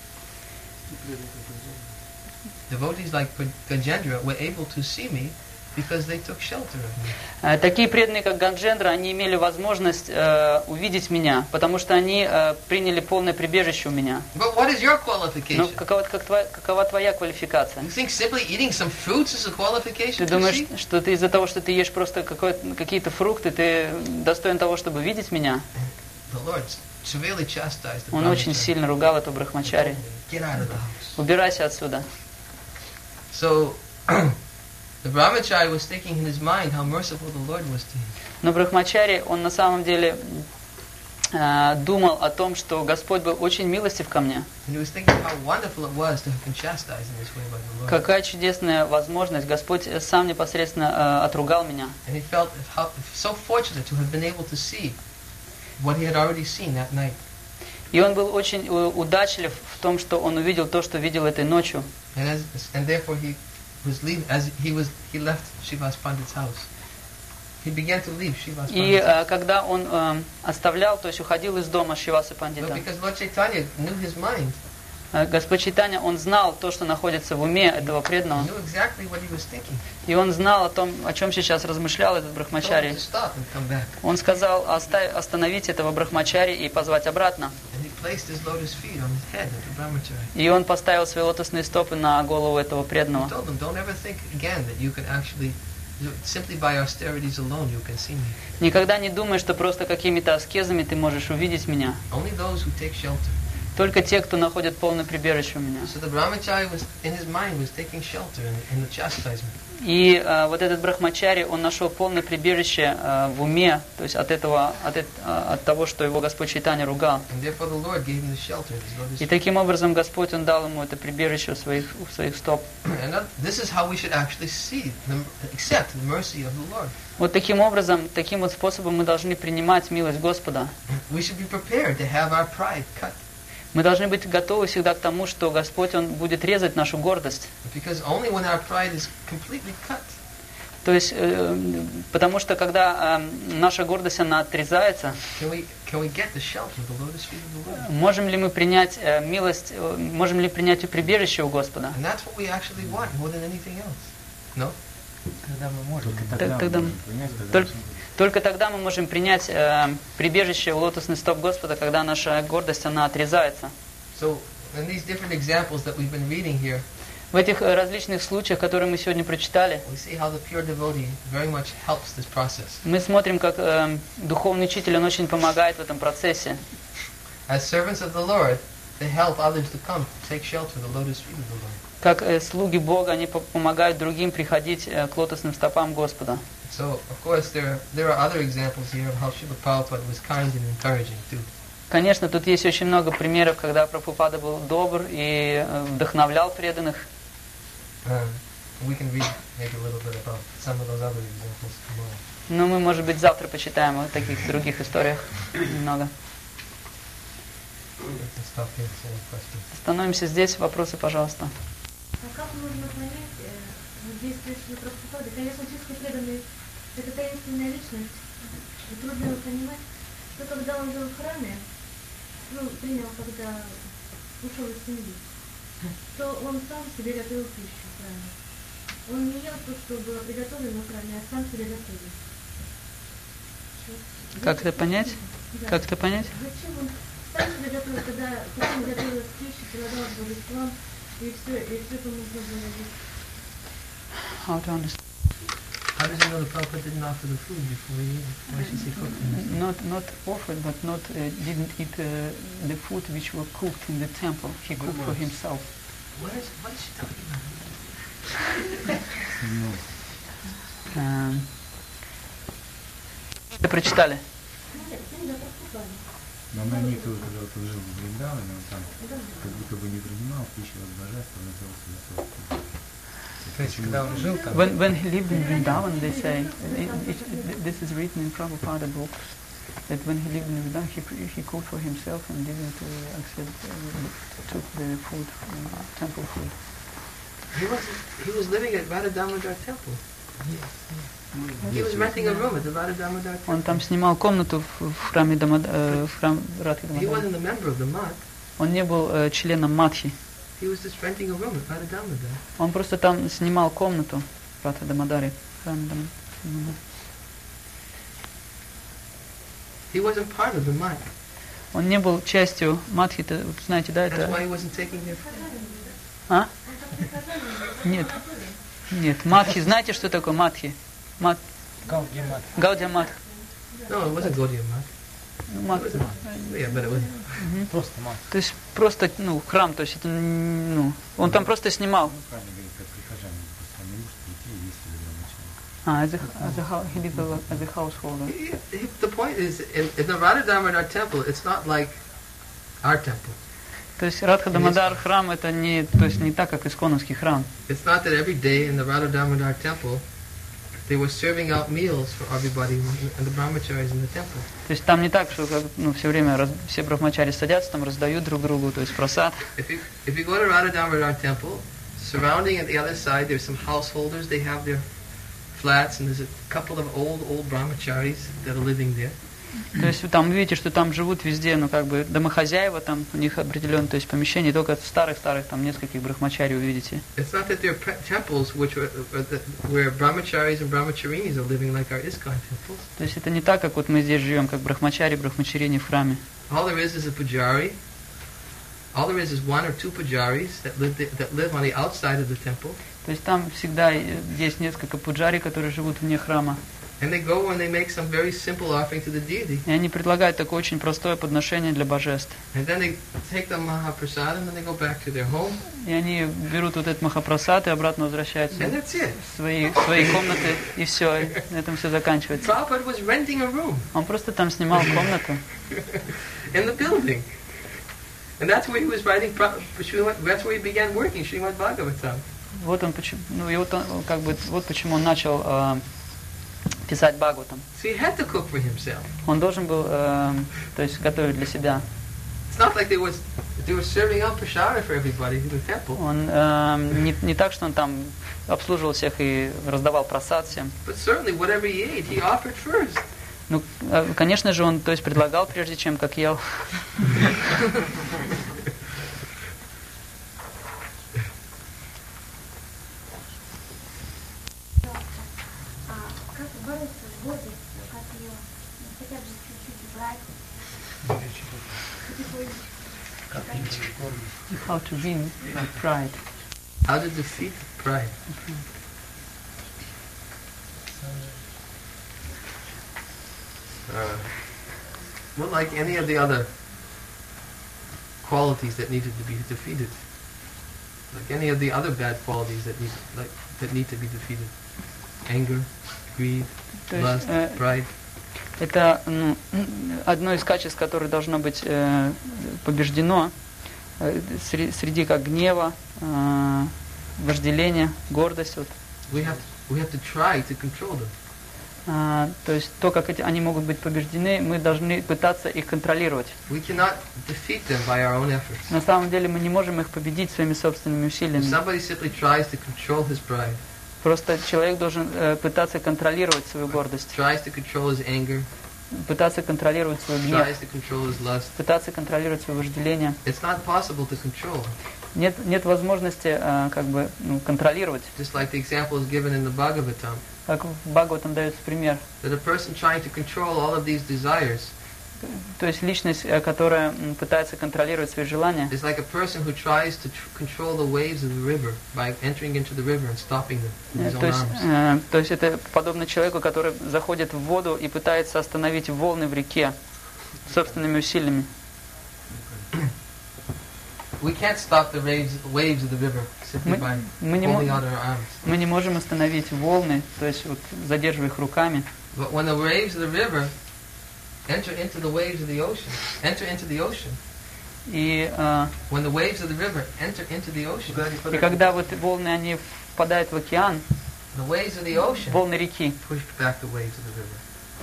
S1: Devotees like Gajendra were able to see me because they took shelter of me.
S2: э, такие преданные, как Ганджендра, они имели возможность э, увидеть меня, потому что они э, приняли полное прибежище у меня.
S1: But what is your
S2: Ну,
S1: qualification?
S2: какова, как твоя, какова твоя квалификация?
S1: You think simply eating some fruits is a qualification
S2: Ты
S1: to
S2: думаешь,
S1: see?
S2: что ты из-за того, что ты ешь просто какое- какие-то фрукты, ты достоин того, чтобы видеть меня?
S1: The Lord severely chastised the
S2: Он очень
S1: brahmachari.
S2: сильно ругал эту брахмачари.
S1: Get out of the house.
S2: Убирайся отсюда.
S1: So, the brahmachari was thinking in his mind how merciful the Lord was to him.
S2: Но брахмачари, он на самом деле э, думал о том, что Господь был очень милостив ко мне.
S1: And he was thinking how wonderful it was to have been chastised in this way by the Lord.
S2: Какая чудесная возможность. Господь сам непосредственно э, отругал меня.
S1: And he felt how, so fortunate to have been able to see what he had already seen that night.
S2: И он был очень э, удачлив в том, что он увидел то, что видел этой ночью.
S1: And, as, and therefore he was leaving, as he was, he left Srivas Pandit's house. He began to leave Srivas
S2: И
S1: Pandit's
S2: э, когда он э, оставлял, то есть уходил из дома Шривасы
S1: But
S2: Пандита,
S1: because Lord Chaitanya knew his mind,
S2: э, Господь Чайтанья, он знал то, что находится в уме этого
S1: he
S2: преданного.
S1: knew exactly what he was thinking.
S2: И он знал о том, о чем сейчас размышлял этот
S1: He told him
S2: брахмачари.
S1: to stop and come back.
S2: Он сказал оставь, остановить этого брахмачари и позвать обратно.
S1: And he placed his lotus feet on his head of the brahmachari.
S2: И он поставил свои лотосные стопы на голову этого
S1: He
S2: преданного.
S1: told him, don't ever think again that you can actually, simply by austerities alone, you can see me.
S2: Никогда не думай, что просто какими-то аскезами ты можешь увидеть меня.
S1: Only those who take shelter.
S2: Только те, кто находит полное прибежище у меня.
S1: So the brahmachari was, in his mind, was taking shelter in, in the chastisement.
S2: И э, вот этот брахмачари, он нашел полное прибежище э, в уме, то есть от этого, от, эт- э, от того, что его Господь Чайтанья ругал.
S1: And therefore the Lord gave him the shelter of his lotus
S2: И
S1: feet.
S2: таким образом Господь, он дал ему это прибежище у своих, у своих стоп.
S1: And that- this is how we should actually see, the, accept the mercy of the Lord.
S2: Вот таким образом, таким вот способом мы должны принимать милость Господа.
S1: We should be prepared to have our pride cut.
S2: Мы должны быть готовы всегда к тому, что Господь, Он будет резать нашу гордость.
S1: Because only when our pride is completely cut,
S2: То есть, э, потому что когда э, наша гордость, она отрезается,
S1: can we, can we get the shelter of the lotus feet of the Lord.
S2: можем ли мы принять э, милость, э, можем ли принять прибежище у Господа?
S1: And that's what we actually want more than anything else. No?
S3: Когда мы можем. Только
S2: тогда
S3: тогда
S2: мы
S3: мы
S2: можем
S3: можем принять, когда
S2: Только,
S3: мы-
S2: только тогда мы можем принять э, прибежище у лотосный стоп Господа, когда наша гордость, она отрезается.
S1: So, in these different examples that we've been reading here,
S2: В этих э, различных случаях, которые мы сегодня прочитали,
S1: we see how the pure devotee very much helps this process.
S2: мы смотрим, как э, духовный учитель, он очень помогает в этом процессе.
S1: As servants of the Lord, they help others to come to take shelter of the lotus feet of the Lord.
S2: как э, слуги Бога, они по- помогают другим приходить э, к лотосным стопам Господа.
S1: So, of course, there there are other examples here of how Srila Prabhupada was kind and encouraging too.
S2: Конечно, тут есть очень много примеров, когда Прабхупада был добр и э, вдохновлял преданных.
S1: Um, we can read maybe a little bit about some of those other examples tomorrow.
S2: Но мы, может быть, завтра почитаем о таких других историях немного.
S1: We can stop here and say any questions.
S2: Остановимся здесь. Вопросы, пожалуйста.
S4: А как можно понять э, действие Шри Прабхупады? Конечно, чистый преданный – это таинственная личность, и трудно его понимать. Но когда он жил в храме, ну, принял, когда ушел из семьи, то он сам себе готовил пищу в храме. Он не ел то, что было приготовлено в храме, а сам себе готовил.
S2: Как это понять?
S4: Да.
S2: Как это понять?
S4: Зачем он сам себе готовил, когда потом готовил пищу, прилагал к божествам, и все, и все это можно было есть.
S2: How to understand?
S1: How does he know the Prabhupada didn't offer the food before he ate it? Why should he cook it?
S2: Not not offered, but not uh, didn't eat uh, the food which were cooked in the temple. He cooked for himself.
S1: What is, what is she talking about?
S2: Um, это прочитали?
S4: Нет, не Прабхупада.
S5: Но на них тоже, когда вот он жил в Вриндаване, он там как будто бы не принимал пищу от божества, он назывался высоким.
S3: То есть, когда он жил там,
S2: When when he lived in Vrindavan, they say it, it, this is written in Prabhupada book that when he lived in Vrindavan, he he cooked for himself and didn't uh, accept uh, took the food, uh, temple food.
S1: He was he was living at Radha Damodar temple. He was renting a room at the Radha Damodar temple.
S2: Он там снимал комнату в, в храме Дамода, э, в храм Радхи
S1: He
S2: Дамодар.
S1: wasn't a member of the Math.
S2: Он не был э, членом Мадхи.
S1: He was just renting a room at Radha Damodar.
S2: Он просто там снимал комнату в Радха Дамодаре. в храме Дамодар.
S1: He wasn't part of the Math.
S2: Он не был частью Мадхи, это, вы знаете, да,
S1: That's why
S2: это...
S1: he wasn't taking their food.
S2: А? Нет. Нет. Мадхи, знаете, что такое Мадхи? Мад...
S3: Гаудия-мат.
S2: Гаудия Мадх.
S1: No, it wasn't Gaudiya Math.
S2: Ну,
S1: It
S2: Мадх.
S1: was yeah, but it was.
S3: Просто мат.
S2: То есть просто, ну, храм, то есть это, ну, он там просто снимал.
S5: Ну, правильно говорить, как прихожане, просто он не может прийти и есть или
S2: А, as a, as a, hou- he lived as a householder.
S1: He- he- The point is, in, in the Radha Damodar temple, it's not like our temple.
S2: То есть Радха Дамодар храм это не, то есть не так, как исконовский храм.
S1: It's not that every day in the Radha Damodar temple, they were serving out meals for everybody and the brahmacharis in the temple.
S2: То есть там не так, что как, ну, все время раз- все брахмачари садятся, там раздают друг другу, то есть просад.
S1: If you, if you go to Radha Damodar temple, surrounding at the other side, there's some householders. They have their flats, and there's a couple of old, old brahmacharis that are living there.
S2: То есть вы там видите, что там живут везде, ну как бы домохозяева, там у них определенное, то есть помещение, только старых-старых, там нескольких брахмачари увидите.
S1: It's not that they're pre- temples which are, are the, where brahmacharis and brahmacharinis are living like our ISKCON temples.
S2: То есть это не так, как вот мы здесь живем, как брахмачари, брахмачарини в храме.
S1: All there is is a pujari. All there is is one or two pujaris that live the, that live on the outside of the temple,
S2: То есть там всегда э, есть несколько пуджари, которые живут вне храма.
S1: and they go and they make some very simple offering to the deity,
S2: И они предлагают такое очень простое подношение для божеств.
S1: and then they take the mahaprasadam and they go back to their home,
S2: И они берут вот этот махапрасад и обратно возвращаются
S1: and that's it.
S2: в свои, в свои комнаты, и все, на этом все заканчивается.
S1: Prabhupada was renting a room
S2: Он просто там снимал комнату.
S1: in the building, and that's where he was writing. Pra- Srimad- That's where he began working Srimad Bhagavatam.
S2: Вот он почему, ну и вот он, как бы, вот почему он начал э, писать Бхагаватам.
S1: So he had to cook for himself.
S2: Он должен был, э, то есть, готовить для себя.
S1: It's not like they was they were serving out prasada for everybody in the temple.
S2: Он э, не, не так, что он там обслуживал всех и раздавал просад всем.
S1: But certainly, whatever he ate, he offered first.
S2: Ну, э, конечно же, он, то есть, предлагал прежде чем, как ел.
S4: А как бороться с гордостью, как ее ну, хотя бы чуть-чуть убрать, потихонечку?
S2: How to win pride.
S1: How to defeat pride. Uh, well, like any of the other qualities that needed to be defeated. like any of the other bad qualities that need, like, that need to be defeated. Anger, greed,
S2: То есть,
S1: lust,
S2: э,
S1: pride.
S2: это ну, одно из качеств, которое должно быть э, побеждено э, среди, среди как гнева, э, вожделения, гордость. Вот.
S1: We have we have to try to control them.
S2: А, то есть то, как эти, они могут быть побеждены, мы должны пытаться их контролировать.
S1: We cannot defeat them by our own efforts.
S2: На самом деле мы не можем их победить своими собственными
S1: If
S2: усилиями.
S1: somebody simply tries to control his pride,
S2: Просто человек должен э, пытаться контролировать свою гордость,
S1: tries to control his anger,
S2: пытаться контролировать свой гнев,
S1: tries to control his lust,
S2: пытаться контролировать свое вожделение.
S1: it's not possible to control.
S2: Нет, нет возможности э, как бы ну, контролировать.
S1: Just like the example is given in the Bhagavatam,
S2: Как в Бхагаватам дается пример.
S1: that a person trying to control all of these desires
S2: То есть личность, э, которая м, пытается контролировать свои желания,
S1: is like a person who tries to tr- control the waves of the river by entering into the river and stopping them with
S2: э,
S1: his
S2: то
S1: own
S2: есть,
S1: arms.
S2: э, то есть это подобно человеку, который заходит в воду и пытается остановить волны в реке собственными усилиями.
S1: We can't stop the waves, waves of the river simply
S2: Мы,
S1: by
S2: мы, не
S1: holding
S2: мо-
S1: out our arms.
S2: мы не можем остановить волны, то есть вот, задерживая их руками.
S1: But when the waves of the river enter into the waves of the ocean, enter into the ocean,
S2: И, э,
S1: when the waves of the river enter into the ocean,
S2: и когда вот волны они впадают в океан,
S1: the waves of the ocean
S2: волны реки,
S1: push back the waves of the river.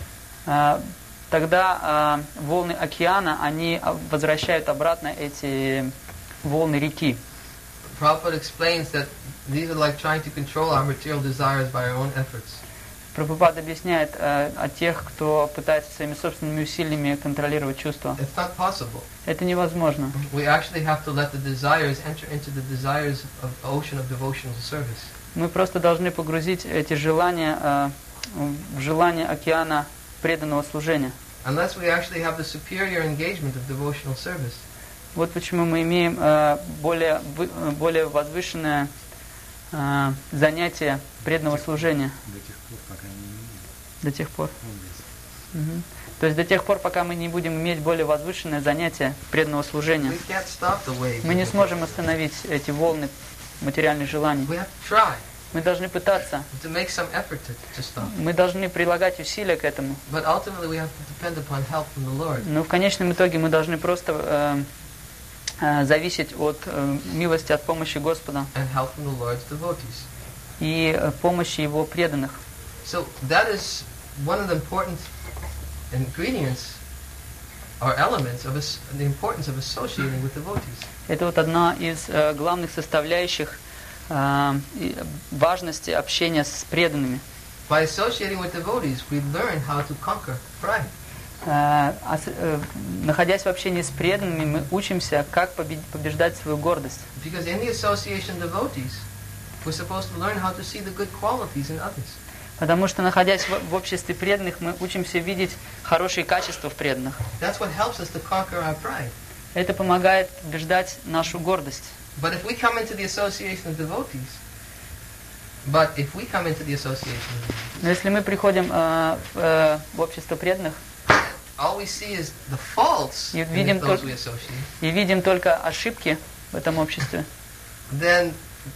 S2: э, тогда э, волны океана, они а, возвращают обратно эти волны реки.
S1: Prabhupada explains that these are like trying to control our material desires by our own efforts.
S2: Прабхупада объясняет э, о тех, кто пытается своими собственными усилиями контролировать чувства.
S1: It's not possible.
S2: Это невозможно.
S1: We actually have to let the desires enter into the desires of the ocean of devotional service.
S2: Мы просто должны погрузить эти желания э, в желание океана преданного служения.
S1: Unless we actually have the superior engagement of devotional service.
S2: Вот почему мы имеем э, более, вы- более возвышенное э, занятие преданного служения
S5: До тех пор, пока не имеем
S2: до тех пор.
S5: области.
S2: Мгм. То есть до тех пор, пока мы не будем иметь более возвышенное занятие преданного служения,
S1: We can't stop the waves.
S2: мы не сможем остановить эти волны материальных желаний.
S1: We have to try
S2: Мы должны пытаться,
S1: to make some effort to, to stop.
S2: мы должны прилагать усилия к этому.
S1: But ultimately we have to depend upon help from the Lord.
S2: Но в конечном итоге мы должны просто э, э, зависеть от э, милости, от помощи Господа
S1: And help from the Lord's devotees.
S2: и э, помощи Его преданных.
S1: So that is one of the important ingredients or elements of us, the importance of associating with devotees.
S2: Это вот одна из э, главных составляющих э, и важности общения с преданными.
S1: By associating with devotees, we learn how to conquer pride.
S2: Э, ос- э, находясь в общении с преданными, мы учимся, как побед- побеждать свою гордость.
S1: Because in the association of devotees, we're supposed to learn how to see the good qualities in others.
S2: Потому что, находясь в, в обществе преданных, мы учимся видеть хорошие качества в преданных.
S1: That's what helps us to conquer our pride.
S2: Это помогает побеждать нашу гордость.
S1: But if we come into the association of devotees, but if we come into the association of devotees,
S2: Но если мы приходим э, в, э, в общество преданных
S1: all we see is the faults
S2: И
S1: in
S2: видим
S1: those
S2: только-
S1: we associate,
S2: и видим только ошибки в этом обществе,
S1: then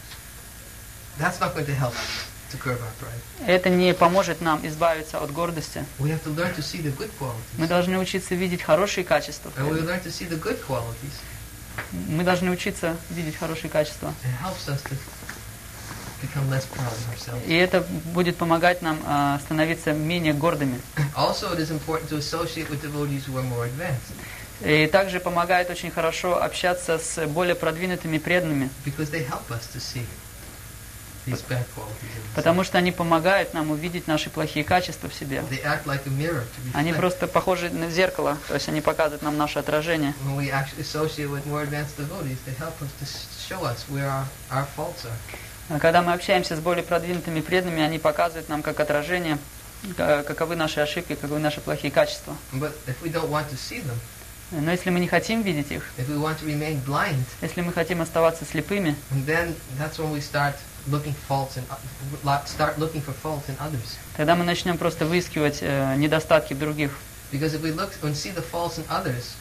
S1: that's not going to help to curb our pride.
S2: это не поможет нам избавиться от гордости.
S1: We have to learn to see the good
S2: Мы
S1: qualities.
S2: должны учиться видеть хорошие качества. в
S1: And we
S2: преданных.
S1: learn to see the good qualities.
S2: Мы должны учиться видеть хорошие качества.
S1: It helps us to become less proud of ourselves.
S2: И это будет помогать нам а, становиться менее гордыми.
S1: Also, it is important to associate with devotees who are more advanced,
S2: И также помогает очень хорошо общаться с более продвинутыми преданными,
S1: because they help us to see these bad qualities in us.
S2: потому что они помогают нам увидеть наши плохие качества в себе.
S1: They act like a mirror to
S2: Они
S1: reflect.
S2: просто похожи на зеркало, то есть они показывают нам наше отражение.
S1: When we actually associate with more advanced devotees, they help us to s- show us where our, our faults are.
S2: А когда мы общаемся с более продвинутыми преданными, они показывают нам как отражение, ка- каковы наши ошибки, каковы наши плохие качества.
S1: But if we don't want to see them,
S2: Но если мы не хотим видеть их,
S1: if we want to remain blind,
S2: если мы хотим оставаться слепыми,
S1: then that's when we start looking faults in, o- start looking for faults in others.
S2: тогда мы начнем просто выискивать э, недостатки в других.
S1: Because if we look and see the faults in others,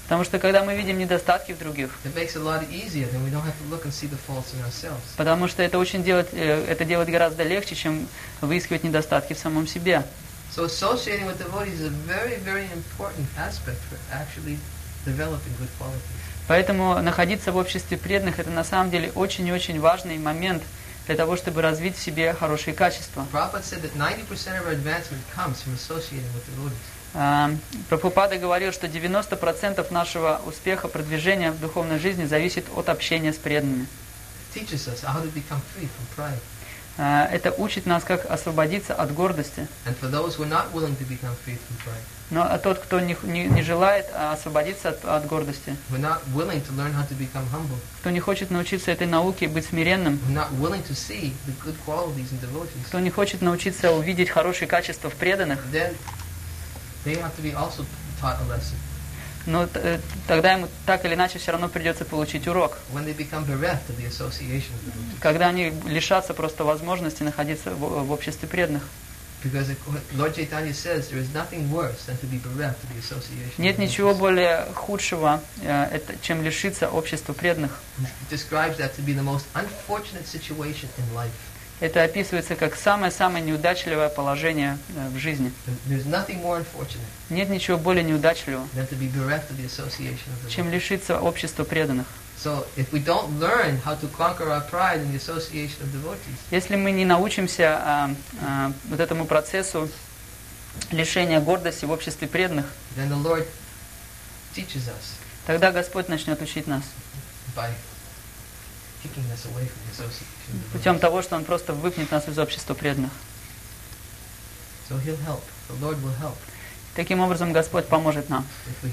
S2: Потому что когда мы видим недостатки в других,
S1: it makes it a lot easier. Then we don't have to look and see the faults in ourselves.
S2: потому что это очень делать, э, это делать гораздо легче, чем выискивать недостатки в самом себе.
S1: So associating with devotees is a very, very important aspect for actually developing good qualities.
S2: Поэтому находиться в обществе преданных — это на самом деле очень и очень важный момент для того, чтобы развить в себе хорошие качества.
S1: Prabhupada said that ninety percent of our advancement comes from associating with devotees.
S2: А, Прабхупада говорил, что девяносто процентов нашего успеха, продвижения в духовной жизни зависит от общения с преданными.
S1: It teaches us how to become free from pride.
S2: А, Это учит нас, как освободиться от гордости.
S1: And for those who are not willing to become free from pride,
S2: Но а тот, кто не, не, не желает а, освободиться от, от гордости,
S1: who are not willing to learn how to become humble,
S2: кто не хочет научиться этой науке быть смиренным,
S1: who are not willing to see the good qualities in devotees,
S2: кто не хочет научиться увидеть хорошие качества в преданных,
S1: then they have to be also taught a lesson.
S2: но т- тогда ему так или иначе все равно придется получить урок.
S1: When they become bereft of the association of devotees.
S2: Когда они лишатся просто возможности находиться в, в обществе преданных.
S1: Because it, Lord Chaitanya says there is nothing worse than to be bereft of the association
S2: Нет
S1: of
S2: ничего
S1: devotees.
S2: более худшего, э, это, чем лишиться общества преданных.
S1: It describes that to be the most unfortunate situation in life.
S2: Это описывается как самое-самое неудачливое положение э, в жизни.
S1: There's nothing more unfortunate
S2: Нет ничего более неудачливого,
S1: than to be bereft of the association of
S2: чем
S1: devotees.
S2: лишиться общества преданных.
S1: So if we don't learn how to conquer our pride in the association of devotees,
S2: Если мы не научимся а, а, вот этому процессу лишения гордости в обществе преданных,
S1: then the Lord teaches us
S2: тогда Господь начнет учить нас
S1: by kicking us away from the association of
S2: путем
S1: devotees.
S2: того, что Он просто выпнет нас из общества преданных.
S1: So He'll help. The Lord will help
S2: Таким образом, Господь поможет нам,
S1: if we,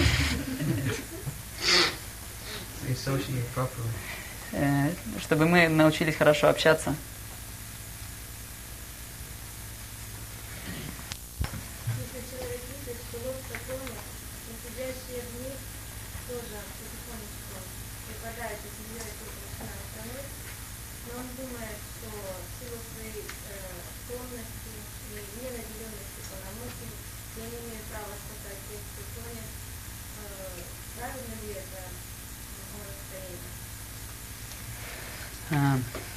S1: we associate properly.
S2: э, чтобы мы научились хорошо общаться.
S4: Если человек видит, что лодка тонет, но сидящие в них тоже потихонечку припадают и землей тоже начинают тонуть, но он думает, что в силу своей э, скромности и ненаделенности полномочий я не имею права спасать тех, кто тонет. Э, правильно ли это настроение?
S2: А,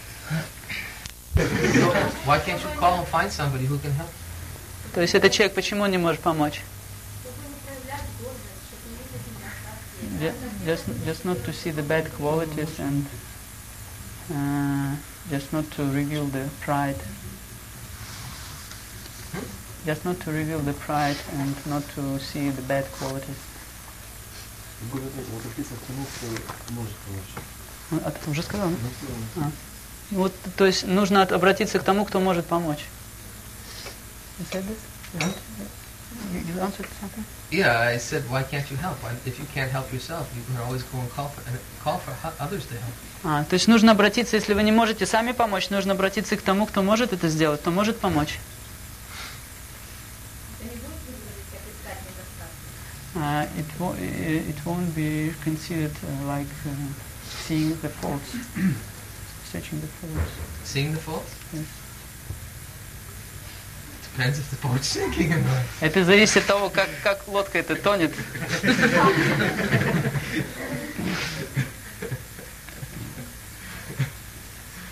S1: So why can't you call and find somebody who can help?
S2: То есть этот человек, почему он не может помочь?
S4: Чтобы не проявлять гордость, чтобы не видеть недостатки.
S2: Ju- Just, just not to see the bad qualities and uh, just not to reveal the pride. Just not to reveal the pride and not to see the bad qualities.
S5: Вот обратиться к тому, кто может помочь.
S2: Ну, а ты уже сказал? А. Вот, то есть нужно от- обратиться к тому, кто может помочь. You said this? You- you answered something?
S1: Yeah, I said, why can't you help? Why, if you can't help yourself, you can always go and call for and call for ho- others to help.
S2: А, то есть нужно обратиться, если вы не можете сами помочь, нужно обратиться к тому, кто может это сделать, кто может помочь.
S4: Это не будет выглядеть как искать недостатки.
S2: Uh, it, wo- i- it won't be considered uh, like uh, seeing the faults, searching the faults.
S1: Seeing the faults?
S2: Yes.
S1: Depends if the boat's sinking or not.
S2: Это зависит от того, как, как лодка эта тонет.